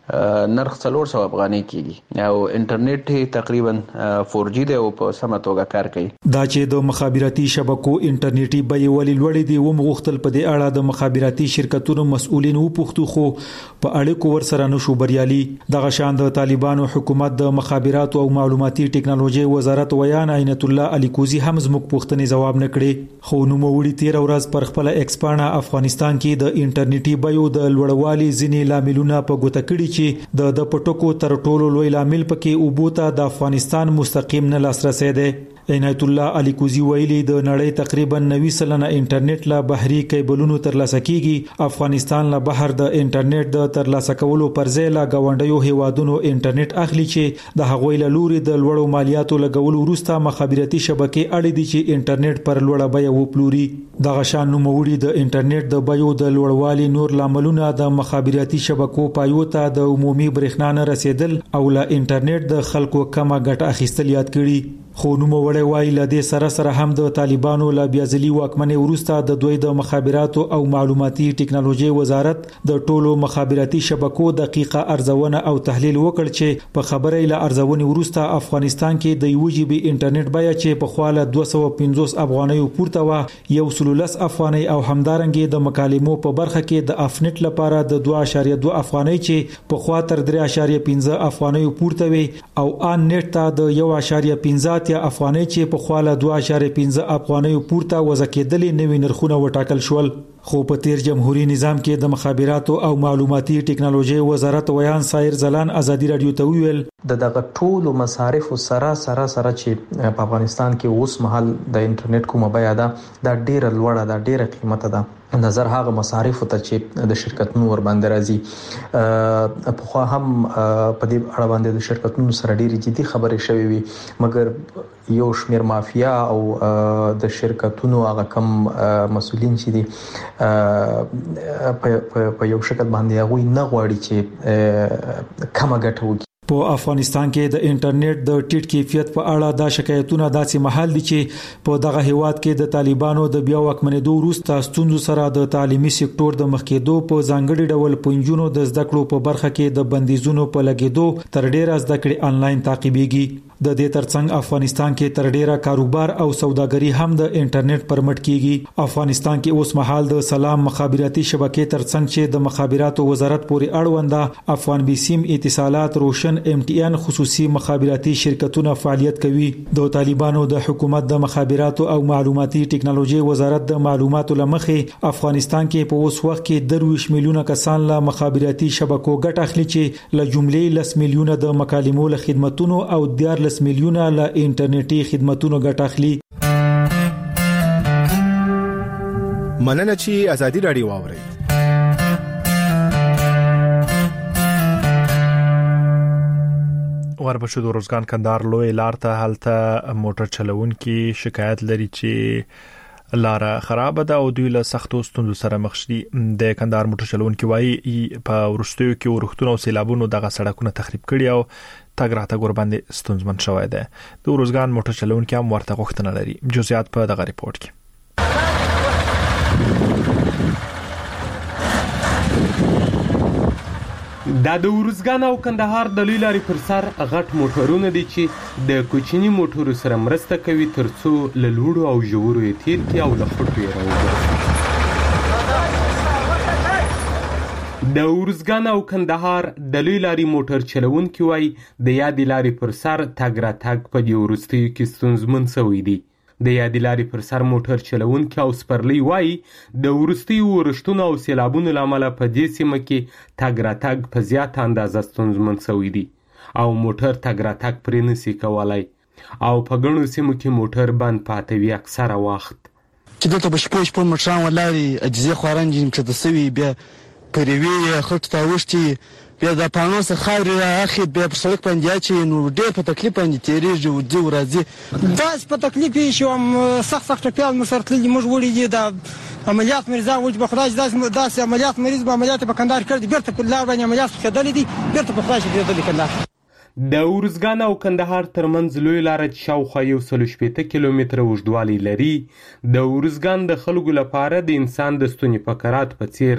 نرخ 400 افغانۍ کیږي او انټرنیټ تقریبا 4G دی او په سمه توګه کار کوي. دا چې د مخابراتي شبکو انټرنیټي بیې ولې لوړې دي ومغختل په دې اړه د مخابراتي شرکتونو مسؤلین وپوښتو خو په اړیکو ورسره نشو بریالي. دغه شان د طالبانو حکومت د مخابراتو او معلوماتي ټکنالوژي وزارت ویان عینت الله الیکوزی هم زموږ پوښتنې جواب نه کړي خو نو موړي 13 ورځ پر خپل ایکسپانا افغانستان کې د انټرنیټي بیو د لوړوالي ځینې لاملونه په ګوته کړي چې د پټکو تر ټولو لوی لامل پکې اوبوته د افغانستان مستقیم نه لاسرسي دی. عنایت الله الیکوزی ویلي د نړۍ تقریبا 90% انټرنیټ لا بحري کیبلونو ترلاسه کیږي. افغانستان لا بهر د انټرنیټ د ترلاسه کولو پر ځای لا غونډیو هیوادونو انټرنیټ اخلي چې د هغوی له لوري د لوړو مالیاتو لګولو وروسته مخابراتي شبکې اړې دي چې انټرنیټ پر لوړه بیه وپلوري. دغه شان نوموړي د انټرنیټ د بیو د لوړوالي نور لاملونه د مخابراتي شبکو پایو ته د عمومي برېښنا نه رسیدل او لا انټرنیټ د خلکو کمه ګټه اخیستل یاد کړي. خو نوموړی وایي له دې سره هم د طالبانو لا بیازلي واکمنۍ وروسته د دوی د مخابراتو او معلوماتي ټکنالوژي وزارت د ټولو مخابراتي شبکو دقیقه ارزونه او تحلیل وکړ چې په خبرې له ارزونې وروسته افغانستان کې د 1 GB انټرنیټ بیه چې په خواله 250 افغانۍ پورته و 113 افغانۍ او همدارنګه د مکالمو په برخه کې د افنټ لپاره د 2.2 افغانۍ چې په خوا تر 3.15 افغانۍ پورته وي او ان نت ته د 1.15 افغانۍ چې په خواله 2.15 افغانۍ پورته وزکېدلې نوې نرخونه وټاکل شول. خو په تیر جمهوریت نظام کې د مخابراتو او معلوماتي ټکنالوژي وزارت ویان سایر زلان ازادي رادیو ته ویل دغه ټولو مصارف سره چې په افغانستان کې اوس مهال د انټرنیټ کومه بیه ده دا ډیره لوړه ده, ډیره قیمته ده نظر هغه مصارف ته چې د شرکتونو ور باندې راځي. په خو هم په دې اړه باندې د شرکتونو سره ډیره جدي خبرې شوې وي مګر یو شمیر مافیا او د شرکتونو هغه کم مسؤلین چې دي په یو شکل باندې هغه نه غواړي چې کم ګټه وکړي. په افغانستان کې د انټرنیټ د ټیټ کیفیت په اړه دا شکایتونه داسې محل دي چې په دغه هیواد کې د طالبانو د بیا واکمنېدو وروسته ستونزو سره د تعلیمي سکتور د مخکېدو په ځانګړي ډول پنځونو د زده کړو په برخه کې د بندیزونو په لګېدو تر ډیره زده کړې انلاین تعقیبېږي. د دې ترڅنګ افغانستان کې تر ډیره کاروبار او سوداګري هم د انټرنیټ پر مټ کیږي. افغانستان کې اوس مهال د سلام مخابراتي شبکې ترڅنګ چې د مخابراتو وزارت پورې اړونده افغان بیسیم اتصالات روشن MTN خصوصي مخابراتي شرکتونه فعالیت کوي. د طالبانو د حکومت د مخابراتو او معلوماتي ټکنالوژي وزارت د معلوماتو لمخې افغانستان کې په اوس وخت کې 23 میلیونه کسان له مخابراتي شبکو ګټه اخلي چې له جملې 10 میلیونه د مکالمو له خدماتونو او 14 میلیونه له انټرنیټي خدماتونو ګټه اخلي. مننه چې ازادي رادیو واوري. ورپسې د روزګان کندهار لوی لار ته هلته موټر چلوونکي شکایت لري چې لار خراب ده او دوی له سختو ستونزو سره مخ دي. د کندهار موټر چلوونکي وایي په ورستیو کې ورختونه او سیلابونو دغه سړکونه تخریب کړي او تګ راتګ ور باندې ستونزمن شوی دی. د روزګان موټر چلوونکي هم ورته غوښتنه لري. جزئیات په دغه ریپورت کې. دا د ورزګان او کندهار د لوی لارې پر سر غټ موټرونه دي چې د کوچني موټرو سره مرسته کوي ترڅو له لوړو او ژورو یې تیر کړي او له خټو یې راوباسي. د ورزګان او کندهار د لوی لارې موټر چلوونکي وایي د یادې لارې پر سر تګ راتګ په دې وروستیو کې ستونزمن شوی دی. د یادې لارې پر سر موټر چلوونکي او سپرلی وایي د وروستیو ورښتونو او سیلابونو له امله په دې سیمه کې تګ راتګ په زیاته اندازه ستونزمن شوی دی او موټر تګ راتګ پرې نشي کولی او په ګڼو سیمو کې موټر بند پاتې وي اکثره وخت. چې دلته به شپو موټران ولاړې اجزې خوارنجې مچته سوي بیا پر یوې خټو ته اوښتي بیا د پانوس خاورې رااخې بیا پر سړک باندې اچوي نو ډېر په تکلیف باندې تېرېږي ځي ورځي. داسې په تکلیف یې شوم سخت ټپیان مو سره تللي موږ وړي دي د عملیات مریضان وایي به خدای داسې عملیات مریض به عملیات په کندهار کړی بېرته په لار باندې عملیات پخېدلی دي بېرته په خدای شي کندهار. د ورزګان او کندهار ترمنځ لوی لاره چې شاوخوا 160 کیلومتره اوږدوالی لري د ورزګان د خلکو لپاره د انسان د ستوني فقرات په څیر ده.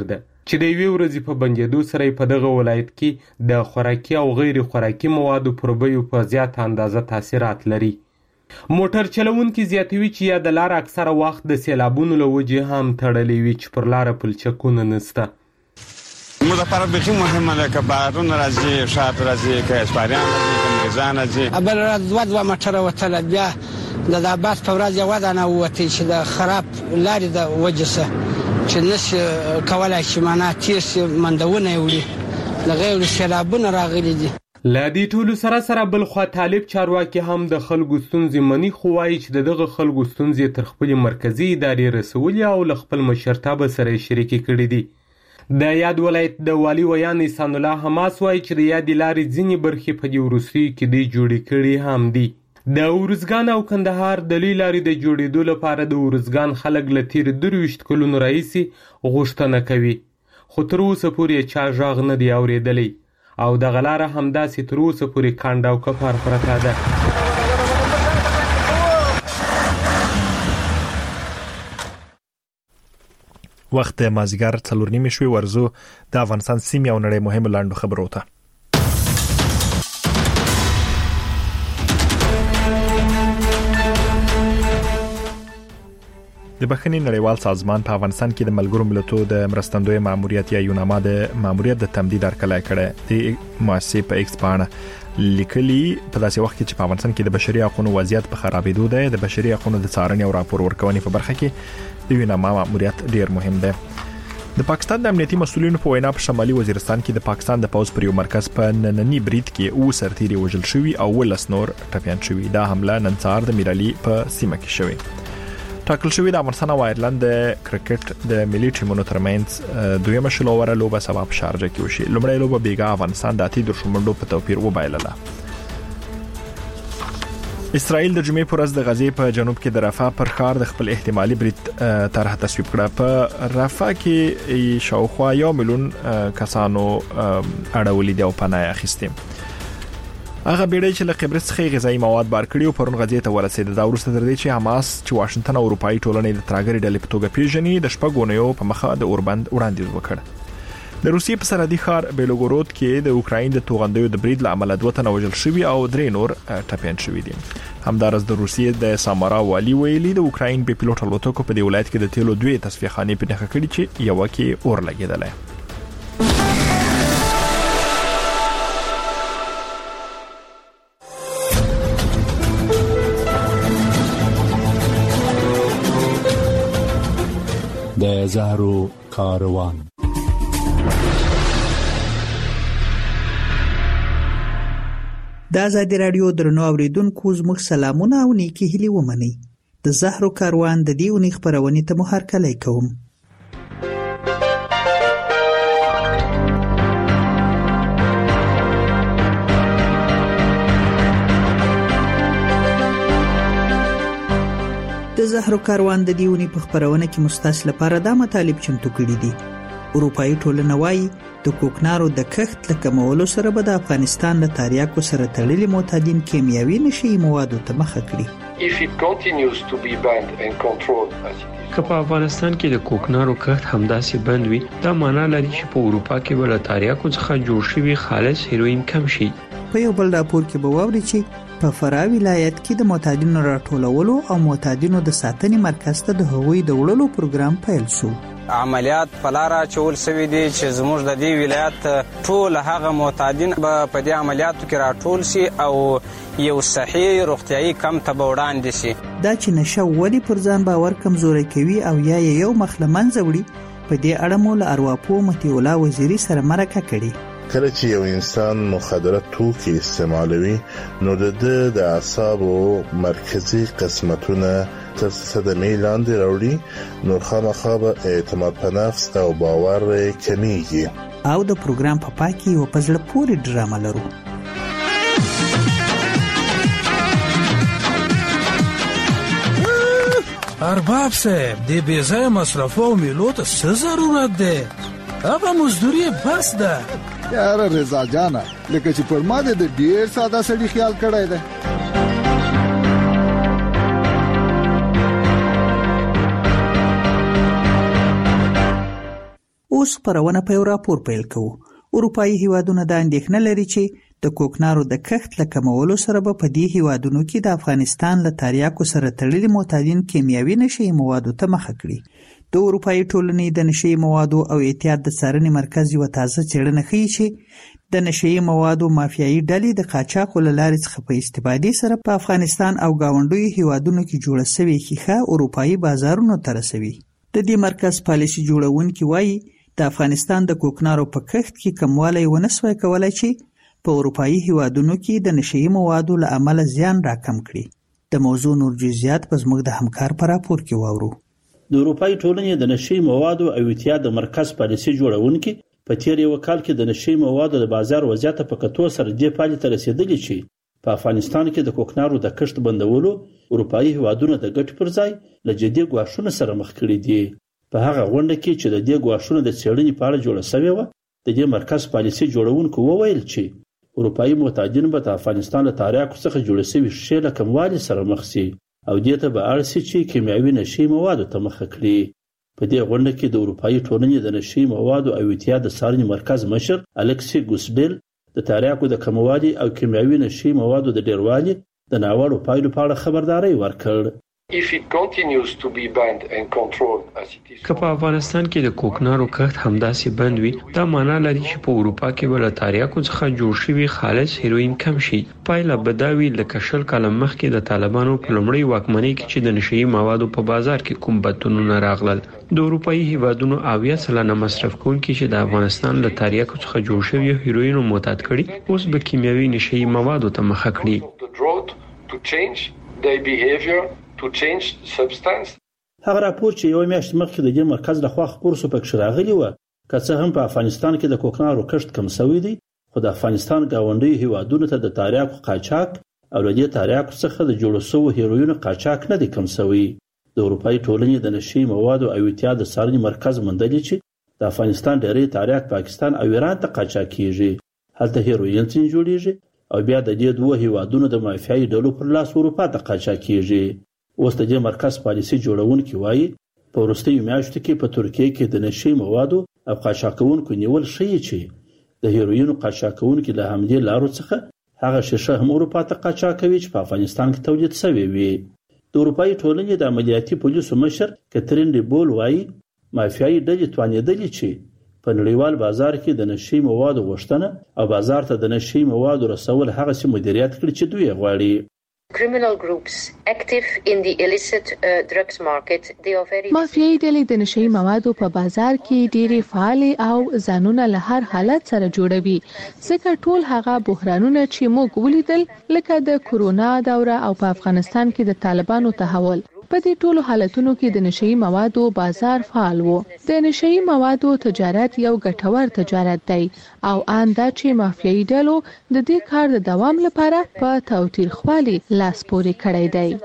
چې د یوې ورځې په بندېدو سره په دغه ولایت کې د خوراکي او غیر خوراکي موادو پر بیو په زیاته اندازه تاثیرات لري. موټر چلوونکي زیاتوي چې یا د لار اکثره وخت د سیلابونو له وجې هم تړلی وي چې پر لاره پلچکونه نشته. مو لپاره بیخي مهمه ده که بارونه راځي، شاعت راځي، که اسپاریان راځي، که انګریزان راځي. بل ورځ دوه موټره وتله، بیا د عباس په ورځ یوه دانه ووتې چې د خراب لارې د وجې څه چې نشي کولی چې معنا تېر شي، مندونه یې وړي، د غیر سیلابونه راغلي دي. له دې ټولو سره بل خوا طالب چارواکي هم د خلکو ستونزې مني، خو وایي چې دغه خلکو ستونزې تر خپلې مرکزي ادارې رسولي او له خپل مشرتابه سره یې شریکې کړي دي. د یاد ولایت د والي ویان احسان الله حماس وایي چې د یادې لارې ځینې برخې په دې وروستیو کې دی جوړې کړي هم دي. د ارزګان او کندهار د لوی لارې د جوړېدو لپاره د ارزګان خلک له تېرې 23 کلونو راهیسې غوښتنه کوي، خو تر اوسه پورې چا غږ نه دی اورېدلی او دغه لاره همداسې تر اوسه پورې کانډ او کپار پرته ده. وخت مازیګر 4:30 شوي. ورزو د افغانستان سیمې او نړۍ مهمه لاندو خبرو ته. د بخښنې نړیوال سازمان په افغانستان کې د ملګرو ملتونو د مرستندوی ماموریت یا یوناما د ماموریت د تمدید هرکلی کړی. د مؤسسې په ایکس باندې لیکلي په داسې وخت کې چې په افغانستان کې د بشري حقوقو وضعیت په خرابېدو دی، د بشري حقوقو د څارنې او راپور ورکونې په برخه کې د یوناما ماموریت ډیر مهم دی. د پاکستان د امنیتي مسؤلینو په وینا په شمالي وزیرستان کې د پاکستان د پوز پر یو مرکز په نننی برید کې او سرتیري وژل شوی او ولس نور ټپيان شوی. دا حمله نن سهار د میرالي په سیمه کې شوی. ټاکل شوی د افغانستان او آیرلند د کرکټ د ملي ټیمونو ترمنځ دویمه شلوره لوبه سبا په شارجه کې وشي. لومړی لوبه بیګا افغانستان د 8 شمنډو په توپیر وبایلله. اسرائیل د جمعې پر ورځ د غزې په جنوب کې د رفح پر ښار د خپل احتمالي برید طرح تصویب کړه. په رفح کې شاوخوا 1 میلیون کسانو اړولې دي او پناه اخیستي. هغه بیړۍ چې له قبرص څخه غذایی مواد بار کړي او پرون غزې ته ورسېده. دا وروسته تر دې چې حماس چې واشنگټن او اروپאי ټولنې د ترهګرۍ ډلې په توګه پیژني د شپږونیو په مخه د اوربند وړاندیز وکړ. د روسیې په سرحدي ښار بیلوګورود کې د اوکراین د توغندیو د برید له امله 2 تنه وژل شوي او 3 نور ټپيان شوي دي. همدارس د روسیې د سامارا والی ویلي د اوکراین په پیلوټ الوتکو په دې ولایت کې د تیلو 2 تصفیه خانې په نښه کړې چې یو کې اور لګیدل. د زهرو کاروان. د آزادي رادیو درنو اوریدونکو زموږ سلامونه او نیکی هیلې ومنئ. د زهرو کاروان د دې اونۍ خبرونې ته مو هرکلی کوم. د زهرو کاروان د دې اونۍ په خبرونه کې مستاس لپاره دا مطالب چمتو کړي دي. اروپאי ټولنه وايي د کوکنارو د کښت له کمولو سره به د افغانستان له تاریاکو سره تړلي معتادین کیمیاوي نشي موادو ته مخه کړي. که په افغانستان کې د کوکنارو کښت همداسې بند وي، دا معنا لري چې په اروپا کې به له تاریاکو څخه جوړ شوي خالص هیروین کم شي. په یو بل راپور کې به واوري چې په فراه ولایت کې د معتادینو راټولولو او معتادینو د ساتنې مرکز ته د هغوی د وړلو پروګرام پیل شو. عملیات پلاره چول سوي دي چې زموږ د دې ولایت ټول هغه معتادین به په دې عملیاتو کې راټول شي او یو صحیح روغتیايي کمپ ته وړاندې شي. دا چې نشه ولې پر ځان باور کمزوري کوي او یا یو مخلمن زوړي، په دې اړه مو له ارواپو متي الله وزیری سره مرکه کړي. کله چې یو انسان مخدره توکي استعمالوي نو د اعصابو مرکزی قسمتونه تر صدمې لاندې راوړي، نور خامخا به اعتماد په نفس او باور کمیږي. او د پروګرام په پای کې یو په زړه پورې ډرامه لرو. ارباب صاحب د بې ځایه مصرفو او میلو ته څه ضرورت دی؟ هغه مزدوري بس ده. یاره رضا جانه، لکه چې پر ما د ډیر ساده سړي خیال کړی دی. اوس خپرونه په یو راپور پیل کوو. اروپایي هیوادونه د اندېښنه لري چې د کوکنارو د کښت له کمولو سره به په دې هیوادونو کې د افغانستان له تریاکو سره تړلي معتادین کیمیاوي نشهیي موادو ته مخه کړي. د اروپایي ټولنې د نشهیي موادو او احتیاط د څارنې مرکز یوه تازه څېړنه ښیي چې د نشهیي موادو مافیایي ډلې د قاچاقو له لارې څخه په استفادې سره په افغانستان او ګاونډیو هیوادونو کې جوړه سوې ښیښه اروپایي بازارونو ته رسوي. د دې مرکز پالیسي جوړونکي وایي د افغانستان د کوکنارو په کښت کې کموالی ونه سوی کولی چې په اروپایي هیوادونو کې د نشهیي موادو له امله زیان راکم کړي. د موضوع نور جزئیات په زموږ د همکار په راپور کې واورو. د اروپایي ټولنې د نشهیي موادو او احتیاط د مرکز پالیسي جوړونکي په تیر یو کال کې د نشهیي موادو د بازار وضعیت په کتو سره دې پایلې ته رسیدلي چې په افغانستان کې د کوکنارو د کښت بندولو اروپایي هیوادونه د ګټې پر ځای له جدي ګواښونو سره مخ کړي دي. په هغه غونډه کې چې د دې ګواښونو د څېړنې په اړه جوړه شوې وه، د دې مرکز پالیسي جوړونکو وویل چې اروپایي معتادین به د افغانستان له تریاکو څخه جوړې شوې ښیښې له کموالي سره مخ شي او دې ته به اړ شي چې کیمیاوي نشهیي موادو ته مخه کړي. په دې غونډه کې د اروپایي ټولنې د نشهیي موادو او احتیاط د څارنې مرکز مشر الکسی ګوسډیل د تریاکو د کموالي او کیمیاوي نشهیي موادو د ډیروالي د ناوړو پایلو په اړه خبرداری ورکړ. که په افغانستان کې د کوکنارو کښت همداسې بند وي، دا معنا لري چې په اروپا کې به له تریاکو څخه جوړ شوي خالص هیروین کم شي. پایله به دا وي لکه 20 کاله مخکې د طالبانو په لومړۍ واکمنۍ کې چې د نشهیي موادو په بازار کې کوم بدلونونه راغلل. د اروپایي هیوادونو 80% مصرف کوونکي چې د افغانستان له تریاکو څخه جوړ شوي هیروین معتاد کړي، اوس به کیمیاوي نشهیي موادو ته مخه کړي. هغه راپور چې یو میاشت مخکې د دې مرکز لخوا خپور شو پکې راغلی و، که څه هم په افغانستان کې د کوکنارو کښت کم شوی دی، خو د افغانستان ګاونډیو هیوادونو ته د تریاکو قاچاق او له دې تریاکو څخه د جوړو شویو هیروینو قاچاق نه دی کم شوی. د اروپایي ټولنې د نشهیي موادو او احتیاط د څارنې مرکز موندلي چې د افغانستان ډېری تریاک پاکستان او ایران ته قاچاق کیږي. هلته هیروین ځینې جوړیږي او بیا د دې دوه هیوادونو د مافیایي ډلو پر لاس اروپا ته قاچاق کیږي. اوس د دې مرکز پالیسي جوړونکي وایي په وروستیو میاشتو کې په ترکیه کې د نشهیي موادو او قاچاقونکو نیول ښیي چې د هیروینو قاچاقونکي له همدې لارو څخه هغه ښیښه هم اروپا ته قاچاق کوي چې په افغانستان کې تولید شوې وي. د اروپایي ټولنې د عملیاتي پولیسو مشر کترین ډیبول وایي مافیایي ډلې توانېدلې چې په نړیوال بازار کې د نشهیي موادو غوښتنه او بازار ته د نشهیي موادو رسول هغسې مدیریت کړي چې دوی یې غواړي. مافیایي ډلې د نشهیي موادو په بازار کې ډېرې فعالې او ځانونه له هر حالت سره جوړوي، ځکه ټول هغه بحرانونه چې موږ ولیدل لکه د کورونا دوره او په افغانستان کې د طالبانو تحول، په دې ټولو حالتونو کې د نشهیي موادو بازار فعال و. د نشهیي موادو تجارت یو ګټور تجارت دی او ان دا چې مافیایي ډلو د دې کار د دوام لپاره په تاوتریخوالي لاس پورې کړی دی.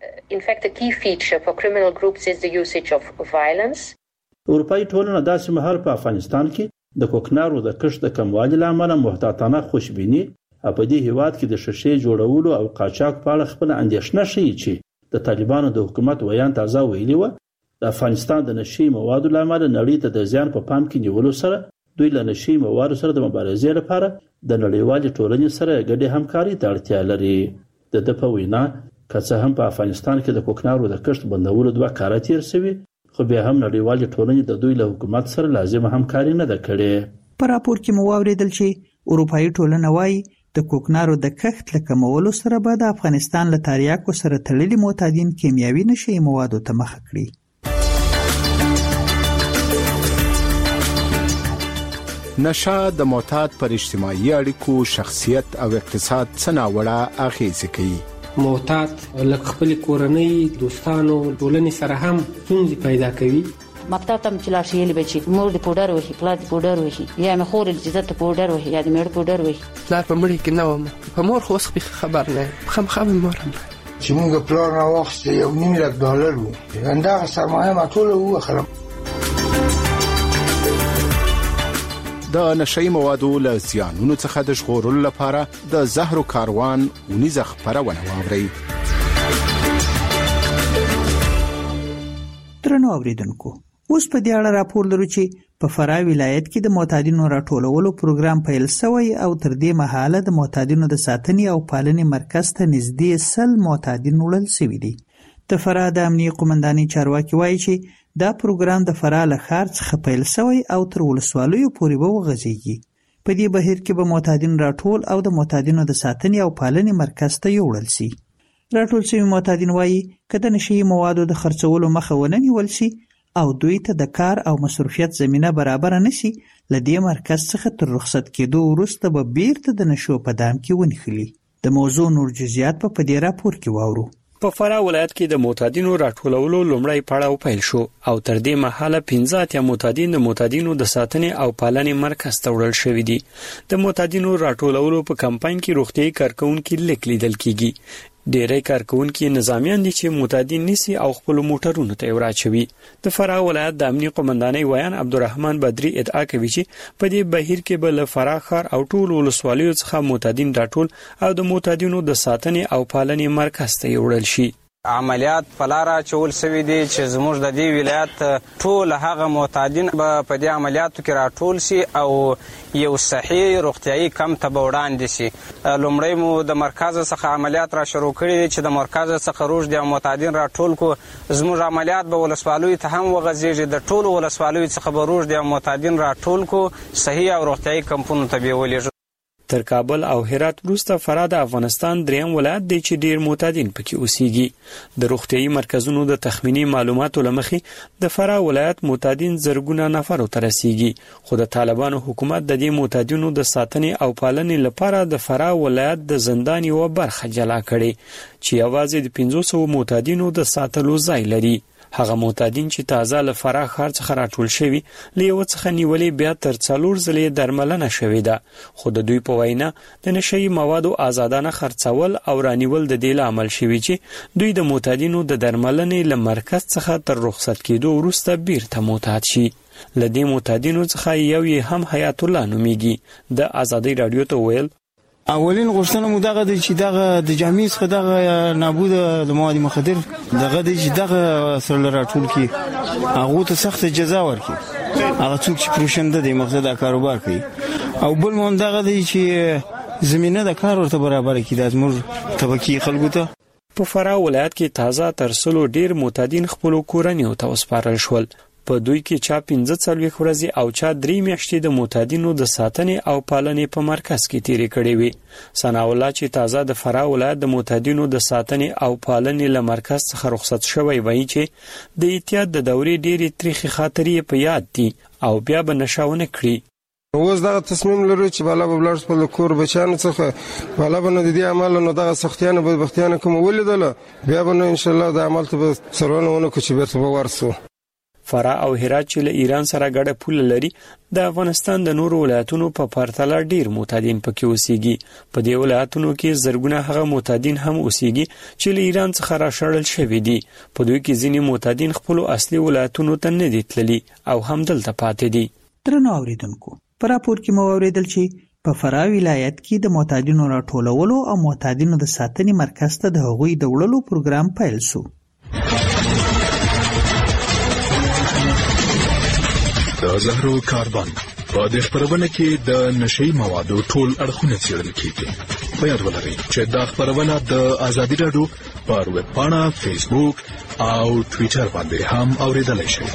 اروپایي ټولنه داسې مهال په افغانستان کې د کوکنارو د کښت د کموالي له امله محتاطانه خوشبیني او په دې هیواد کې د ښیښې جوړولو او قاچاق په اړه خپله اندېښنه ښیي چې د طالبانو د حکومت ویان تازه ویلي و د افغانستان د نشهیي موادو له امله نړۍ ته د زیان په پام کې نیولو سره دوی له نشهیي موادو سره د مبارزې لپاره د نړیوالې ټولنې سره ګډې همکارۍ ته اړتیا لري. د ده په وینا که څه هم په افغانستان کې د کوکنارو د کښت بندولو 2 کاله تیر شوي، خو بیا هم نړیوالې ټولنې د دوی له حکومت سره لازمه همکاري نه ده کړې. په راپور کې مو واورېدل چې اروپایي ټولنه وایي د کوکنارو د کښت له کمولو سره به د افغانستان له تریاکو سره تړلي معتادین کیمیاوي نشهیي موادو ته مخه کړي. نشه د معتاد پر اجتماعي اړیکو، شخصیت او اقتصاد څه ناوړه اغیزې کوي. معتاد لکه خپل کورنۍ، دوستانو، ټولنې سره هم ستونزې پیدا کوي. مکتب ته چې لاړ شي یې به چې مور دې پوډر وهي، پلار دې پوډر وهي، یا مې خور چې زه ته پوډر وهي یا دې مېړه پوډر وهي. پلار په مړي کې نه وم، په مور خو اوس خبر نه یم، خامخا مې مور هم چې موږ پلار راواخیسته $1,000,000 و، همدغه سرمایه ما ټوله ووخلم. د نشهیي موادو له زیانونو څخه د ژغورلو لپاره د زهرو کاروان ونیزه خپرونه واورئ. درنو اوریدونکو، اوس په دې اړه راپور لرو چې په فراه ولایت کې د معتادینو راټولولو پروګرام پیل شوی او تر دې مهاله د معتادینو د ساتنې او پالنې مرکز ته نږدې 100 معتادین وړل شوي دي. د فراه د امنیه قومندانۍ چارواکي وایي چې دا پروګرام د فراه له ښار څخه پیل شوی او تر ولسوالیو پورې به وغځېږي. په دې بهیر کې به معتادین راټول او د معتادینو د ساتنې او پالنې مرکز ته یوړل شي. راټول شوي معتادین وایي که د نشهیي موادو د خرڅولو مخه ونه نیول شي او دوی ته د کار او مصروفیت زمینه برابر نشي، له دې مرکز څخه تر رخصت کېدو وروسته به بیرته د نشو په دام کې ونښلي. د موضوع نور جزئیات په دې راپور کې واورو. په فراه ولایت کې د معتادینو راټولولو لومړی پړاو پیل شو او تر دې مهاله 15 معتادین د معتادینو د ساتنې او پالنې مرکز ته وړل شوي دي. د معتادینو راټولولو په کمپاین کې روغتیايي کارکونکي لیک لیدل کیږي. ډېری کارکونکي نظامیان دي چې معتادین نیسي او خپل موټرونو ته وراچوي. د فراه ولایت د امنیه قومندانۍ ویان عبدالرحمن بدری ادعا کوي چې په دې بهیر کې به له فراه ښار او ټول ولسوالیو څخه معتادین راټول او د معتادینو د ساتنې او پالنې مرکز ته وړل شي. عملیات پلاره چول سوي دي چې زموږ د دې ولایت ټول هغه معتادین به په دې عملیاتو کې راټول شي او یو صحیح روغتیايي کمپ ته به وړاندې شي. لومړی مو د مرکز څخه عملیات را شروع کړي دي چې د مرکز څخه روږ دي معتادین راټول کو. زموږ عملیات به ولسوالیو ته هم وغځېږي. د ټولو ولسوالیو څخه به روږ دي معتادین راټول کو، صحیح او روغتیايي کمپونو ته به ولېږو. تر کابل او هرات وروسته فراه د افغانستان دریم ولایت دی چې ډیر معتادین پکې اوسېږي. د روغتیايي مرکزونو د تخمینی معلوماتو لمخې د فراه ولایت معتادین زرګونه نفر ته رسیږي، خو د طالبانو حکومت د دې معتادینو د ساتنې او پالنې لپاره د فراه ولایت د زندان یو برخه جلا کړي چې یوازې د 500 معتادینو د ساتلو ځای لري. هغه معتادین چې تازه له فراه ښار څخه راټول شوي له یو څخه نیولې بیا تر 4 ځلې درملنه شوې ده، خو د دوی په وینا د نشهیي موادو آزادانه خرڅول او رانیول د دې عمل شوي چې دوی د معتادینو د درملنې له مرکز څخه تر رخصت کېدو وروسته بیرته معتاد شي. له دې معتادینو څخه یو یې هم حیات الله نومیږي. د ازادۍ رادیو ته ویل اولین غوښتنه مو دغه د چې دغه د جامع څخه دغه نابود د مواد مخدر دغه د چې دغه سره راټول کی هغه ته سخت جزا ورکړي. هغه څوک چې پروشنده دی مقصد کاروبار کوي او بل مون دغه د چې زمينه د کار ورته برابر کړي د زموږ طبقي خلکو ته. په فراه ولایت کې تازه تر 100 ډیر معتادین خپل کورنیو ته وسپارل شول. په دوی کې چا 15 ورځې او چا 3 میاشتې د معتادینو د ساتنې او پالنې په مرکز کې تیرې کړې وي. ثنا الله چې تازه د فراه ولایت د معتادینو د ساتنې او پالنې له مرکز څخه رخصت شوی وایي چې د احتیاط د دورې ډېرې تریخي خاطرې په یاد دي او بیا به نشاونه کړي. اوس دغه تصمیم لرو چې بالا به بلار خپل کور بچانو څخه بالا به د دې عمل نو دغه سختیانه به بختیانه کوم ولیدل بیا به ان شاء الله د عمل ته سرونه ونه کو چې به ورسو. فراه او هرات چې له ایران سره ګډه پوله لري د افغانستان د نورو ولایتونو په پرتله ډیر معتادین پکې اوسېږي. په دې ولایتونو کې زرګونه هغه معتادین هم اوسېږي چې له ایران څخه راشړل شوي دي. په دوی کې ځینې معتادین خپل اصلي ولایتونو ته نه دي تللي او هم دلته پاتې دي. درنو اوریدونکو، په راپور کې مو اوریدل چې په فراه ولایت کې د معتادینو راټولولو او معتادینو د ساتنې مرکز ته د هغوی د وړلو پروګرام پیل شو. د زهرو کاروان په دې خبرونه کې د نشهیي موادو ټول اړخونه څېړل کیږي. په یاد ولرئ چې دا خبرونه د ازادي رادیو پر ویب پاڼه، فیسبوک او ټویټر باندې هم اوریدلای شئ.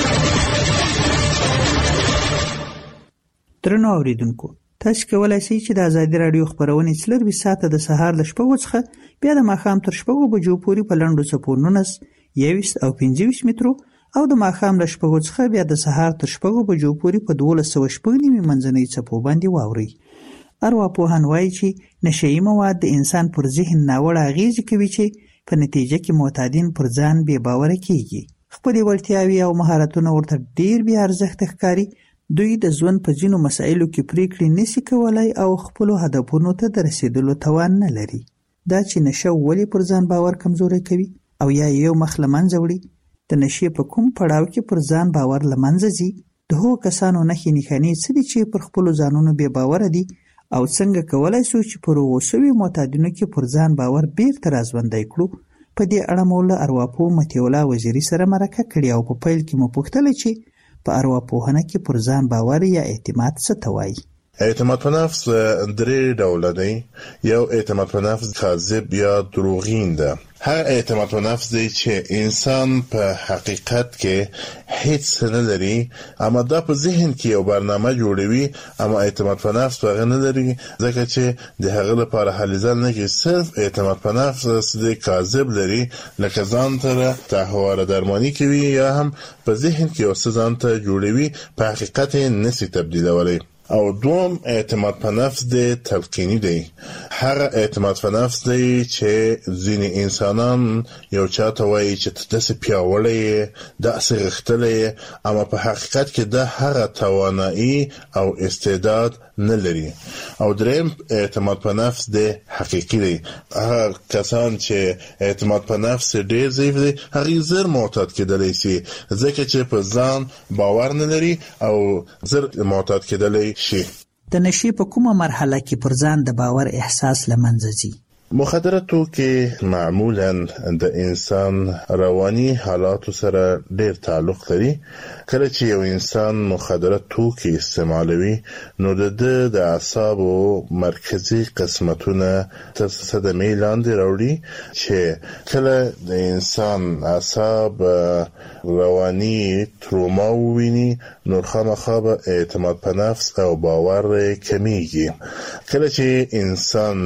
درنو اوریدونکو، تاسو کولای شئ چې د ازادي رادیو خبرونه 24 ساعته د سهار ل 6 څخه بیا د ماښام تر 6 بجو پورې په لنډو څپو 19 21 او 25 مترو او د ماښام له 6 څخه بیا د سهار تر 6 بجو پورې په 12.9 منځنۍ څپو باندې واوري. ارواپوهان وایي چې نشهیي مواد د انسان پر ذهن ناوړه اغیزې کوي چې په نتیجه کې معتادین پر ځان بې باوره کیږي. خپلې وړتیاوې او مهارتونه ورته ډیر بې ارزښته ښکاري. دوی د ژوند په ځینو مسایلو کې پریکړې نشي کولای او خپل هدفونو ته د رسیدلو توان نه لري. دا چې نشه ولې پر ځان باور کمزوري کوي او یا یو مخ له منځه وړي. د نشې په کوم پړاو کې پر ځان باور له منځه ځي؟ د هغو کسانو نښې نښانې څه دي چې پر خپلو ځانونو بې باوره دي او څنګه کولی شو چې پر هغو شویو معتادینو کې پر ځان باور بیرته راژوندی کړو؟ په دې اړه مو له ارواپوه مطیع الله وزیري سره مرکه کړې او په پیل کې مو پوښتله چې په ارواپوهنه کې پر ځان باور یا اعتماد څه ته وایي. اعتماد په نفس 3 ډوله دی. یو اعتماد په نفس کاذب یا دروغین ده. هر اعتماد په نفس دی چې انسان په حقیقت کې هیڅ نه لري اما دا په ذهن کې یو برنامه جوړوي، اما اعتماد په نفس هغه نه لري ځکه چې د هغه لپاره هلې ځل نه کې صرف اعتماد په نفس دی کاذب لري، لکه ځان ته تهواره درمانی کوي یا هم په ذهن کې یو څه ځان ته جوړوي په حقیقت نشي تبدیلولی. او دوم اعتماد په نفس دی تلقینی دی. هغه اعتماد په نفس دی چې ځینې انسانان یو چاته وایي چې ته داسې پیاوړی یې، داسې غښتلی یې، اما په حقیقت کې دا هغه توانایي او استعداد نه لري. او دریم اعتماد په نفس دی حقیقی دی. هغه کسان چې اعتماد په نفس ډیر ضعیف دی هغه زر معتاد کېدلی شي ځکه چې په ځان باور نه لري او زر معتاد کېدلی شي. د نشي په کومه مرحله کې پر ځان د باور احساس لمنځه ځي؟ مخدره توکي معمولا د انسان رواني حالاتو سره ډیر تعلق لري. کله چې یو انسان مخدره توکي استعمالوي نو د اعصابو مرکزي قسمتونه تر صدمې لاندې راوړي چې کله د انسان اعصاب رواني تروما وویني نو خامخا به اعتماد په نفس او باور کمیږي. کله چې انسان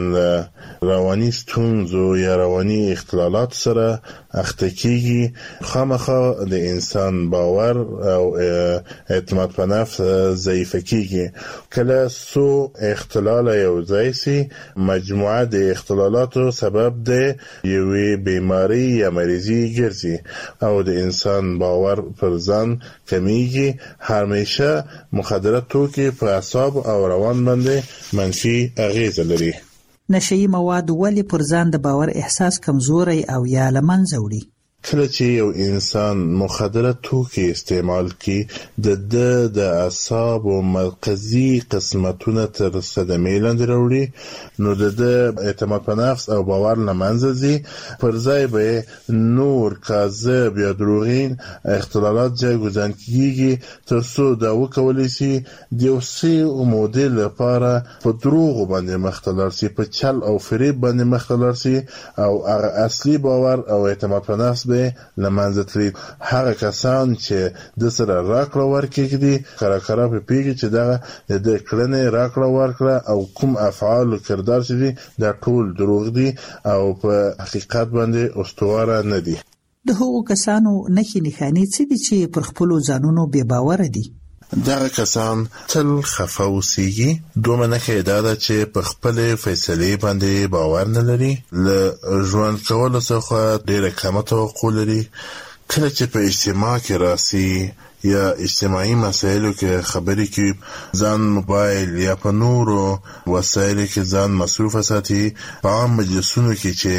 رواني ستونزو یا رواني اختلالات سره اخته کیږي خامخا د انسان باور او اعتماد په نفس ضعیف کیږي. کله سو اختلال یو ځای سي مجموعه د اختلالاتو سبب د یوې بیماری یا مریضي ګرځي او د انسان باور پر ځان کمیږي. همیشه مخدره توکي په اعصاب او روان باندې منفي اغیزه لري. نشئی مواد ولې پر ځان د باور احساس کمزوري او یا لمنځه وړي؟ کله چې یو انسان مخدره توکي استعمال کړي د اعصاب او مرکزي قسمتونه تر صدمې لاندې راوړي نو د اعتماد په نفس او باور لمنځه ځي. پر ځای به نور کاذب یا دروغین اختلالات جایگزین کیږي تر څو دا وکولای شي د یو څه مودې لپاره په دروغ باندې مختلر شي، په چل او فریب باندې مختلر شي او هغه اصلي باور او اعتماد په نفس به لمنځه تللی. هغه کسان چې د سره راکړه ورکړه دي کراکرا په پیږي چې دا د کړنې راکړه ورکړه او کوم افعال او کردار چې دي دا ټول دروغ دي او په حقیقت باندې استواره نه دي. د هغو کسانو نښې نښانې څه دي چې پر خپلو ځانونو بې باوره دي؟ دغه کسان تل خفه اوسېږي. دومره نښه دا ده چې په خپلې فیصلې باندې باور نه لري، له ژوند کولو څخه ډېره کمه توقع لري. کله چې په اجتماع کې راسي یا اجتماعي مسایلو کې خبرې کوي ځان موبایل یا په نورو وسایلو کې ځان مصروف ساتي. په عام مجلسونو کې چې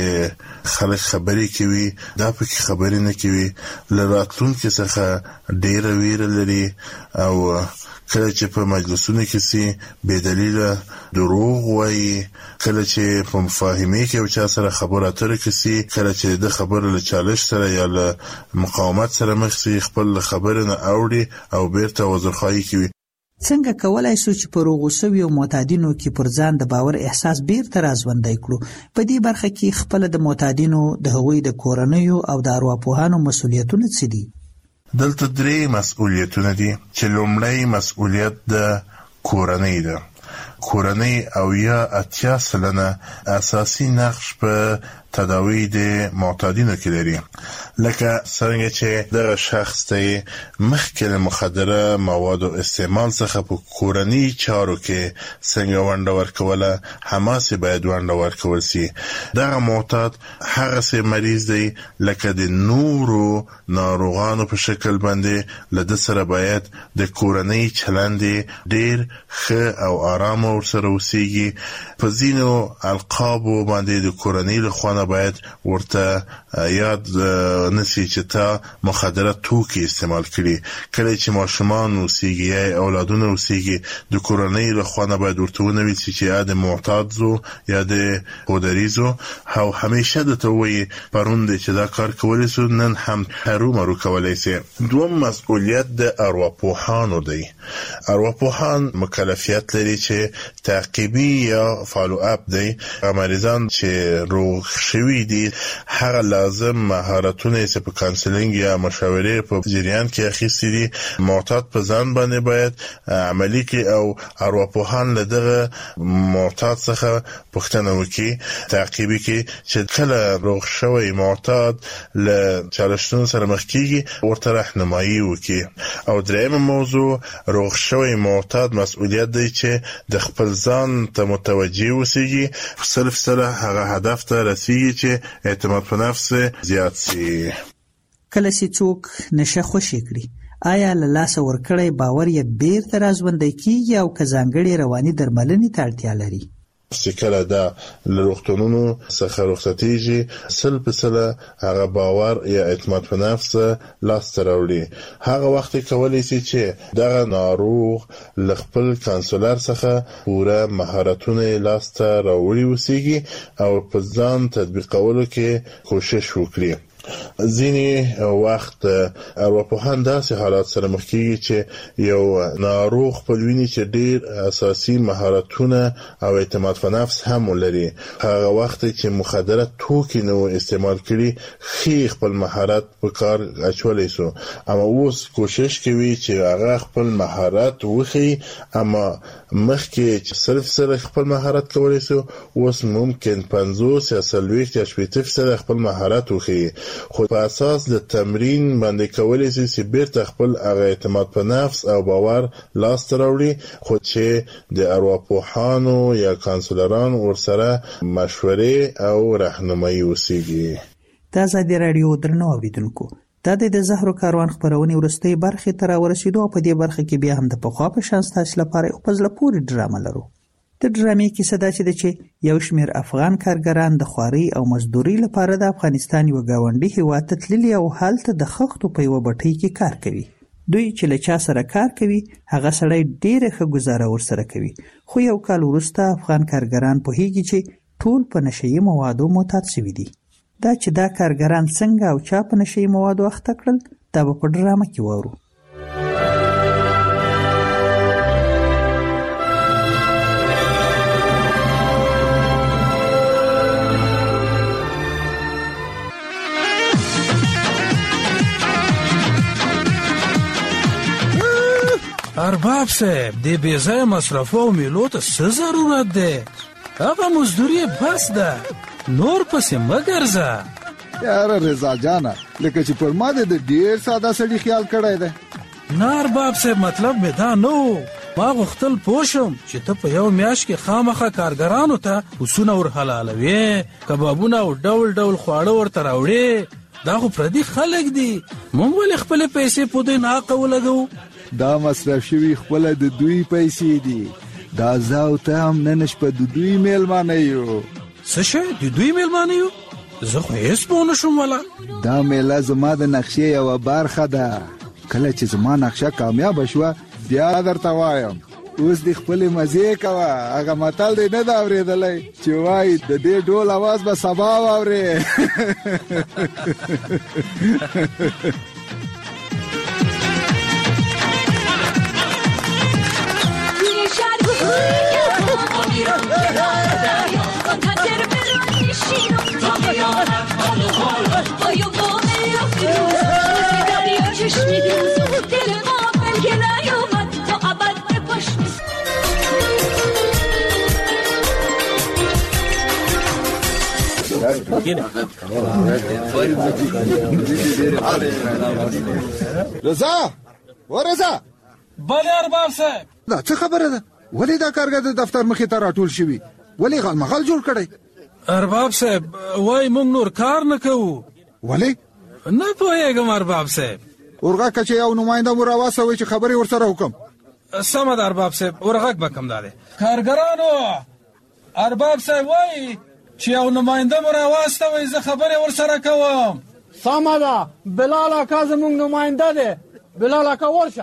خلک خبرې کوي دا پکې خبرې نه کوي. له راتلونکي څخه ډېره ویره لري او کله چې په مجلسونو کې سي بې دلیله دروغ وایي. کله چې په مفاهمې کې یو چا سره خبره اترې کې سي، کله چې د خبره له چالش سره یا له مقاومت سره مخ سي خپل خبره نه اوړي او بیرته وزرخواهي کوي. څنګه کولای شو چې پر هغو سویو معتادینو کې پر ځان د باور احساس بیرته راژوندی کړو؟ په دې برخه کې خپل د معتادینو د هغوی د کورنیو او د ارواپوهانو مسؤلیتونه څه دي؟ دلته 3 مسؤلیتونه دي چې لومړی مسؤلیت د کورنۍ ده. کورنۍ او یا 80% اساسي نقش په تداوی د معتادینو کې لري. لکه څنګه چې دغه شخص ته مخکې له مخدره موادو استعمال څخه په کورنۍ چارو کې څنګه ونډه ورکوله هماسې باید ونډه ورکول شي. دغه معتاد هغه سه مریض دی لکه د نورو ناروغانو په شکل باندې له د سره باید د کورنۍ چلند ډیر ښه او آرام ورسره اوسېږي. په ځینو القابو باندې د کورنۍ له خوا لخوا باید ورته یاد نسی چې تا مخدره توکي استعمال کړي. کله چې ماشومان اوسېږي یا اولادونه اوسېږي د کورنۍ لخوا باید ورته ونوي چې یا د معتاد زو یا د پودریزو او همیشه د توي پروند چې دا کار کولی سو نن هم هرو کولی سي. دوم مسئولیت د ارواپوهانو دی. ارواپوهان مکلفیت لري چې تعقیبی یا فالو اپ دی. مریضان چې روغ شوي دي هغه لازم مهارتونه چې په کانسلینګ یا مشاورې په جریان کې اخیستي دي معتاد په ځان باندې باید عملی کې او ارواپوهان له دغه معتاد څخه پوښتنه وکړي تعقیبی کې چې کله روغ شوی معتاد له چالشونو سره مخ کیږي ورته راهنمایي وکړي. او درېیم موضوع روغ شوی معتاد مسؤلیت دی چې د خپل ځان ته متوجه اوسېږي صرف سره هغه هدف ته رسیږي چې اعتماد په نفس زیات شي. کله چې څوک نشه خوشي کړي آیا له لاسه ورکړی باور یې بیرته راژوندی کیږي او که ځانګړې رواني درملنې ته اړتیا لري؟ چې کله دا له روغتونونو څخه رخصتېږي 100% هغه باور یا اعتماد په نفس لاسته راوړي. هغه وخت کولی شي چې دغه ناروغ له خپل کانسولر څخه پوره مهارتونه لاسته راوړي اوسېږي او په ځان تطبیقولو کې کوشش وکړي. ځینې وخت ارواپوهان داسې حالات سره مخ کیږي چې یو ناروغ خپل ویني چې ډېر اساسي مهارتونه او اعتماد په نفس هم ولري. هغه وخت چې مخدره توکي نو استعمال کړي خي خپل مهارت په کار اچولی سو اما اوس کوشش کوي چې هغه خپل مهارت وخی اما مخکې چې صرف سره خپل مهارت کولی سو اوس ممکن 50 یا 40% خپل مهارت وخی. خو په اساس د تمرین باندې کولی شي چې بیرته خپل هغه اعتماد په نفس او باور لاسته راوړي خو چې د ارواپوهانو یا کانسولران ورسره مشورې او راهنمایي وسیږي. د ازادي راډیو درنو اوریدونکو دا د زهرو کاروان خبرونه ورستۍ برخه تر ورسېدو په دې برخه کې بیا هم د پخوا په شان تاسو لپاره او په ځل پورې ډرامه لرو. د ډرامې کیسه دا چې یو شمېر افغان کارګران د خواري او مزدوري لپاره د افغانستان یو گاونډي هیواد ته تللي او هلته د خښتو په یوه بټۍ کې کار کوي. دوی چې له چا سره کار کوي هغه سړی ډېره ښه ګزاره ورسره کوي. خو یو کال وروسته افغان کارګران پوهېږي چې ټول په نشهیي موادو معتاد شوي دي. دا چې دا کارګران څنګه او چا په نشهیي موادو اخته کړل دا به په ډرامه کې واورو. ارباب صاحب د بیځای مصرفو او میلو ته څه ضرورت دی؟ هغه مزدوري بس ده نور پسې مه ګرځه. یاره رضا جانه لکه چې پر ما د ډېر ساده سړي خیال کړی دی. نه ارباب صاحب مطلب مې دا نه و. ما غوښتل پوه شم چې ته په یو میاشت کې خامخا کارګرانو ته پسونه ور حلالوې کبابونه او ډول ډول خواړه ورته راوړې. دا خو پردي خلک دي موږ ولې خپلې پیسې په دوی ناحقه ولګوو؟ دا مصرف شوي خپله د دوی پیسې دي. دا زه او ته هم نن شپه د دوی میلمانه یو. څه شی د دوی میلمانه یو؟ زه خو هېڅ پوه نه شوم والا. دا میله زما د نقشې یوه برخه ده. کله چې زما نقشه کامیابه شوه بیا درته وایم. اوس دې خپلې مزې کوه. هغه متل دی نه ده اورېدلی چې وایي د دې ډول اواز به سبا واورې. رضا ورضا بله ارباب صاحب دا څه خبره ده؟ ولې دا کارګر د دفتر مخې ته راټول شوي؟ ولې غالمغال جوړ کړی؟ ارباب صاحب وای موږ نور کار نه کوو. ولې؟ نه پوهېږم ارباب صاحب. ورغه که چې یو نماینده مو راواستوئ چې خبرې ورسره وکړم. سمه ده ارباب صاحب ورغږ به کوم دا دی. کارګرانو ارباب صاحب وایي چې یو نماینده مو راواستوئ، زه خبرې ورسره کوم. سمه ده، بلال اکا زموږ نماینده دی. بلال اکا ورشه.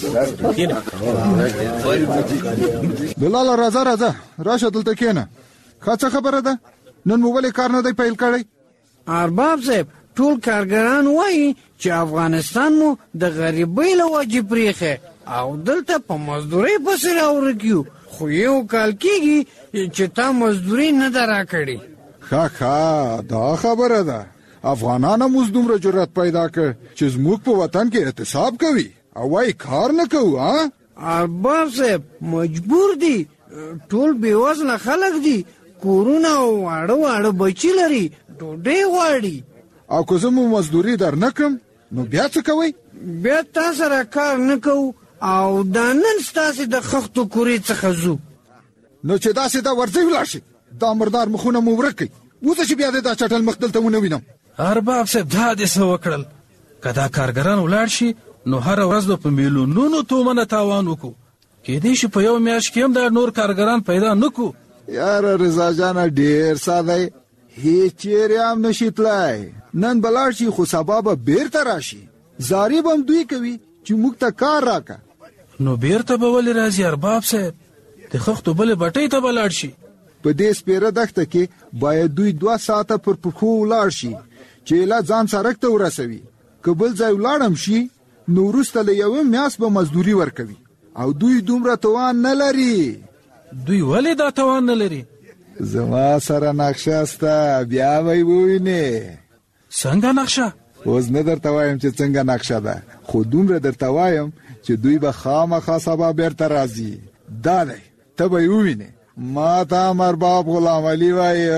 بلال راځه راشه دلته کېنه. ښه څه خبره ده؟ نن مو ولې کار نه دی پیل کړی؟ ارباب صاحب، ټول کارګران وایي چې افغانستان مو د غریبۍ له وجې پریښی او دلته په مزدورۍ پسې راورکیو، خو یو کال کېږي چې تا مزدوري نه ده راکړې. ښه دا خبره ده. افغانان هم اوس دومره جرأت پیدا کړ چې زموږ په وطن کې اعتصاب کوي او وایي کار نه کوو. ارباب صاحب مجبور دي، ټول بېوزله خلک دي، کورونه او واړه بچي لري، ډوډۍ غواړي. او که زه مو مزدوري در نه کړم نو بیا څه کوئ؟ بیا تا سره کار نه کوو او دا نن ستاسې د خښتو کورې څخه ځو. نو چې داسې دا ورځئ ولاړ شي، دا مردار مخونه مو ورک کړئ. وځه چې بیا دې دا چټل مخ دلته ونه وینم. ارباب صاحب دا دې څه وکړل؟ که دا کارګران ولاړ شي نو هره ورځ به په میلیونونو تومنه تاوان وکړو. کېدای شي په یو میاشت کې هم دا نور کارګران پیدا نه کړو. یاره رضا جانه ډېر ساده، هیڅ چیرې هم نشي تلای. نن بلاړ شي خو سبا به بیرته راشي. زاري به هم دوی کوي چې موږ ته کار راکړه. نو بیرته به ولې راځي ارباب صاحب؟ د خښتو بلې بټۍ ته به لاړ شي. په دې سپېره دښته کې باید دوی 2 ساعته پر پښو ولاړ شي چې لا ځان سړک ته ورسوي. که بل ځای ولاړم شي نو وروسته له یوې میاشت به مزدوري ورکوي او دوی دومره توان نه لري. دوی ولې دا توان نه لري؟ زما سره نقشه سته، بیا به یې ووینې. څنګه نقشه؟ اوس نه درته وایم چې څنګه نقشه ده، خو دومره درته وایم چې دوی به خامخا سبا بیرته راځي. دا دی، ته به یې ووینې. ما ته هم ارباب غلام علي وایي.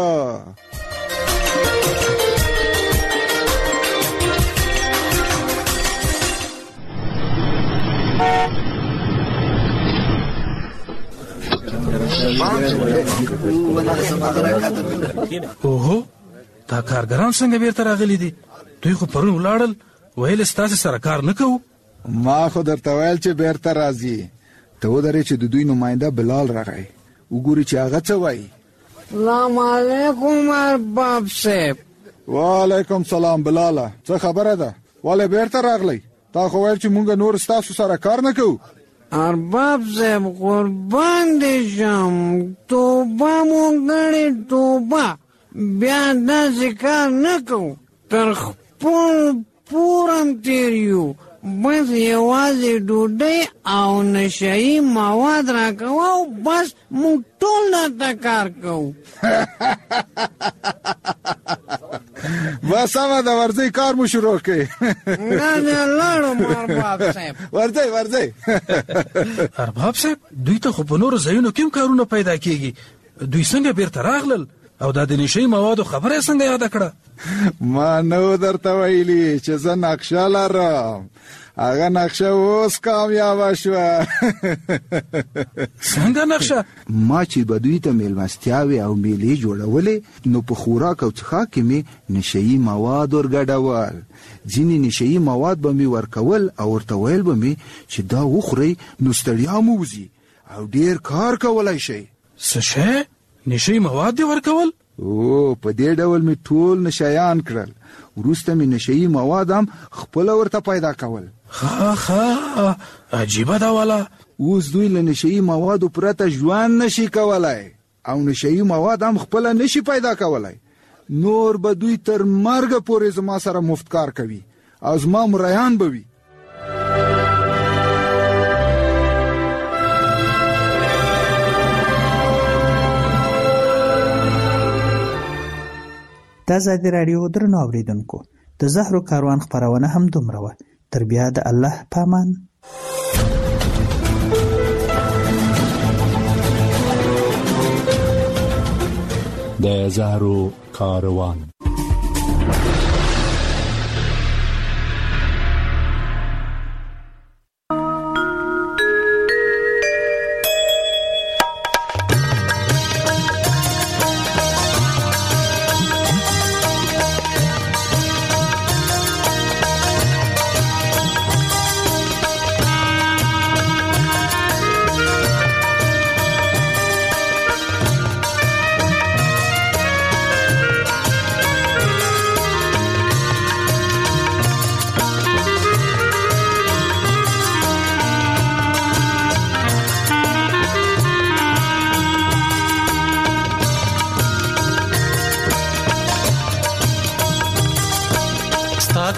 اوهو، دا کارګران څنګه بیرته راغلي دي؟ دوی خو پرون ولاړل، ویل ستاسې سره کار نه کوو. ما خو درته ویل چې بیرته راځي. ته ودرې چې د دوی نماینده بلال راغی، وګوري چې هغه څه وایي. سلام علیکم ارباب صاحب. وعلیکم سلام بلاله، څه خبره ده؟ ولې بیرته راغلی؟ تا خو ویل چې مونږ نور ستاسو سره کار نه کوو. ارباب صاحب قربان دې شم، توبه مو کړې توبه، بیا داسې کار نه کوو. تر خپل پورم تېر یو، بس یوازې ډوډۍ او نشهیي مواد راکوه او بس موږ ټول درته کار کوو. بس سمه ده، ورځئ کار مو شروع کړئ. نه لاړم ارباب صاحب. ورځئ. ارباب صاحب دوی ته خو په نورو ځایونو کې هم کارونه پیدا کېږي، دوی څنګه بیرته راغلل او دا د نشهیي موادو خبره یې څنګه یاده کړه؟ ما نو درته ویلي چې زه نقشه لرم، هغه نقشه اوس کامیابه شوه. څنګه نقشه؟ ما چې به دوی ته میلمستیاوې او میلې جوړولې نو په خوراک او څښاک کې مې نشهیي مواد ورګډول. ځینې نشهیي مواد به مې ورکول او ورته ویل به مې چې دا وخورئ نو ستړیا مو وځي او ډېر کار کولی شئ. څه شی؟ نشهیي مواد دې ورکول؟ او په دې ډول مې ټول نشیان کړل. وروسته مې نشهیي مواد هم خپله ورته پیدا کول. ښه عجیبه ده والا. اوس دوی له نشهیي موادو پرته ژوند نشي کولای او نشهیي مواد هم خپله نشي پیدا کولای. نور به دوی تر مرګه پورې زما سره مفت کار کوي او زما مریان به وي. د ازادي راډیو درنو اوریدونکو، د زهرو کاروان خپرونه هم دومره وه. تر بیا د الله پامان. د زهرو کاروان.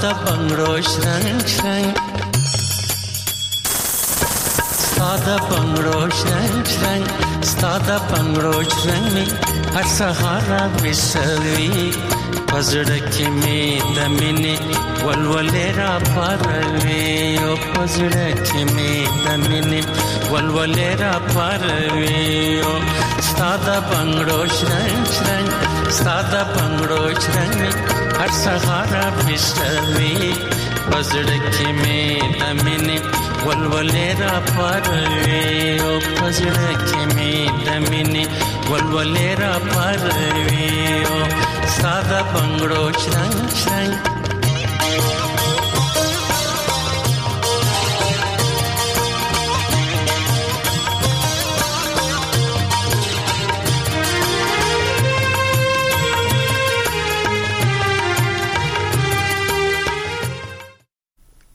ستا د بنگړو شرنګ شرنګ ستا د بنگړو شرنګ شرنګ ستا د بنگړو شرنګ می هر سهار وسوي پزړه کې می د مینې ولولې را پروي او پزړه کې می د مینې ولولې را پروي او ستا د بنگړو شرنګ شرنګ ستا د بنگړو شرنګ می هر سهار وسوي پزړه کې می د مینې ولولې را پروي او پزړه کې می د مینې ولولې را پروي او ستا د بنگړو شرنګ شرنګ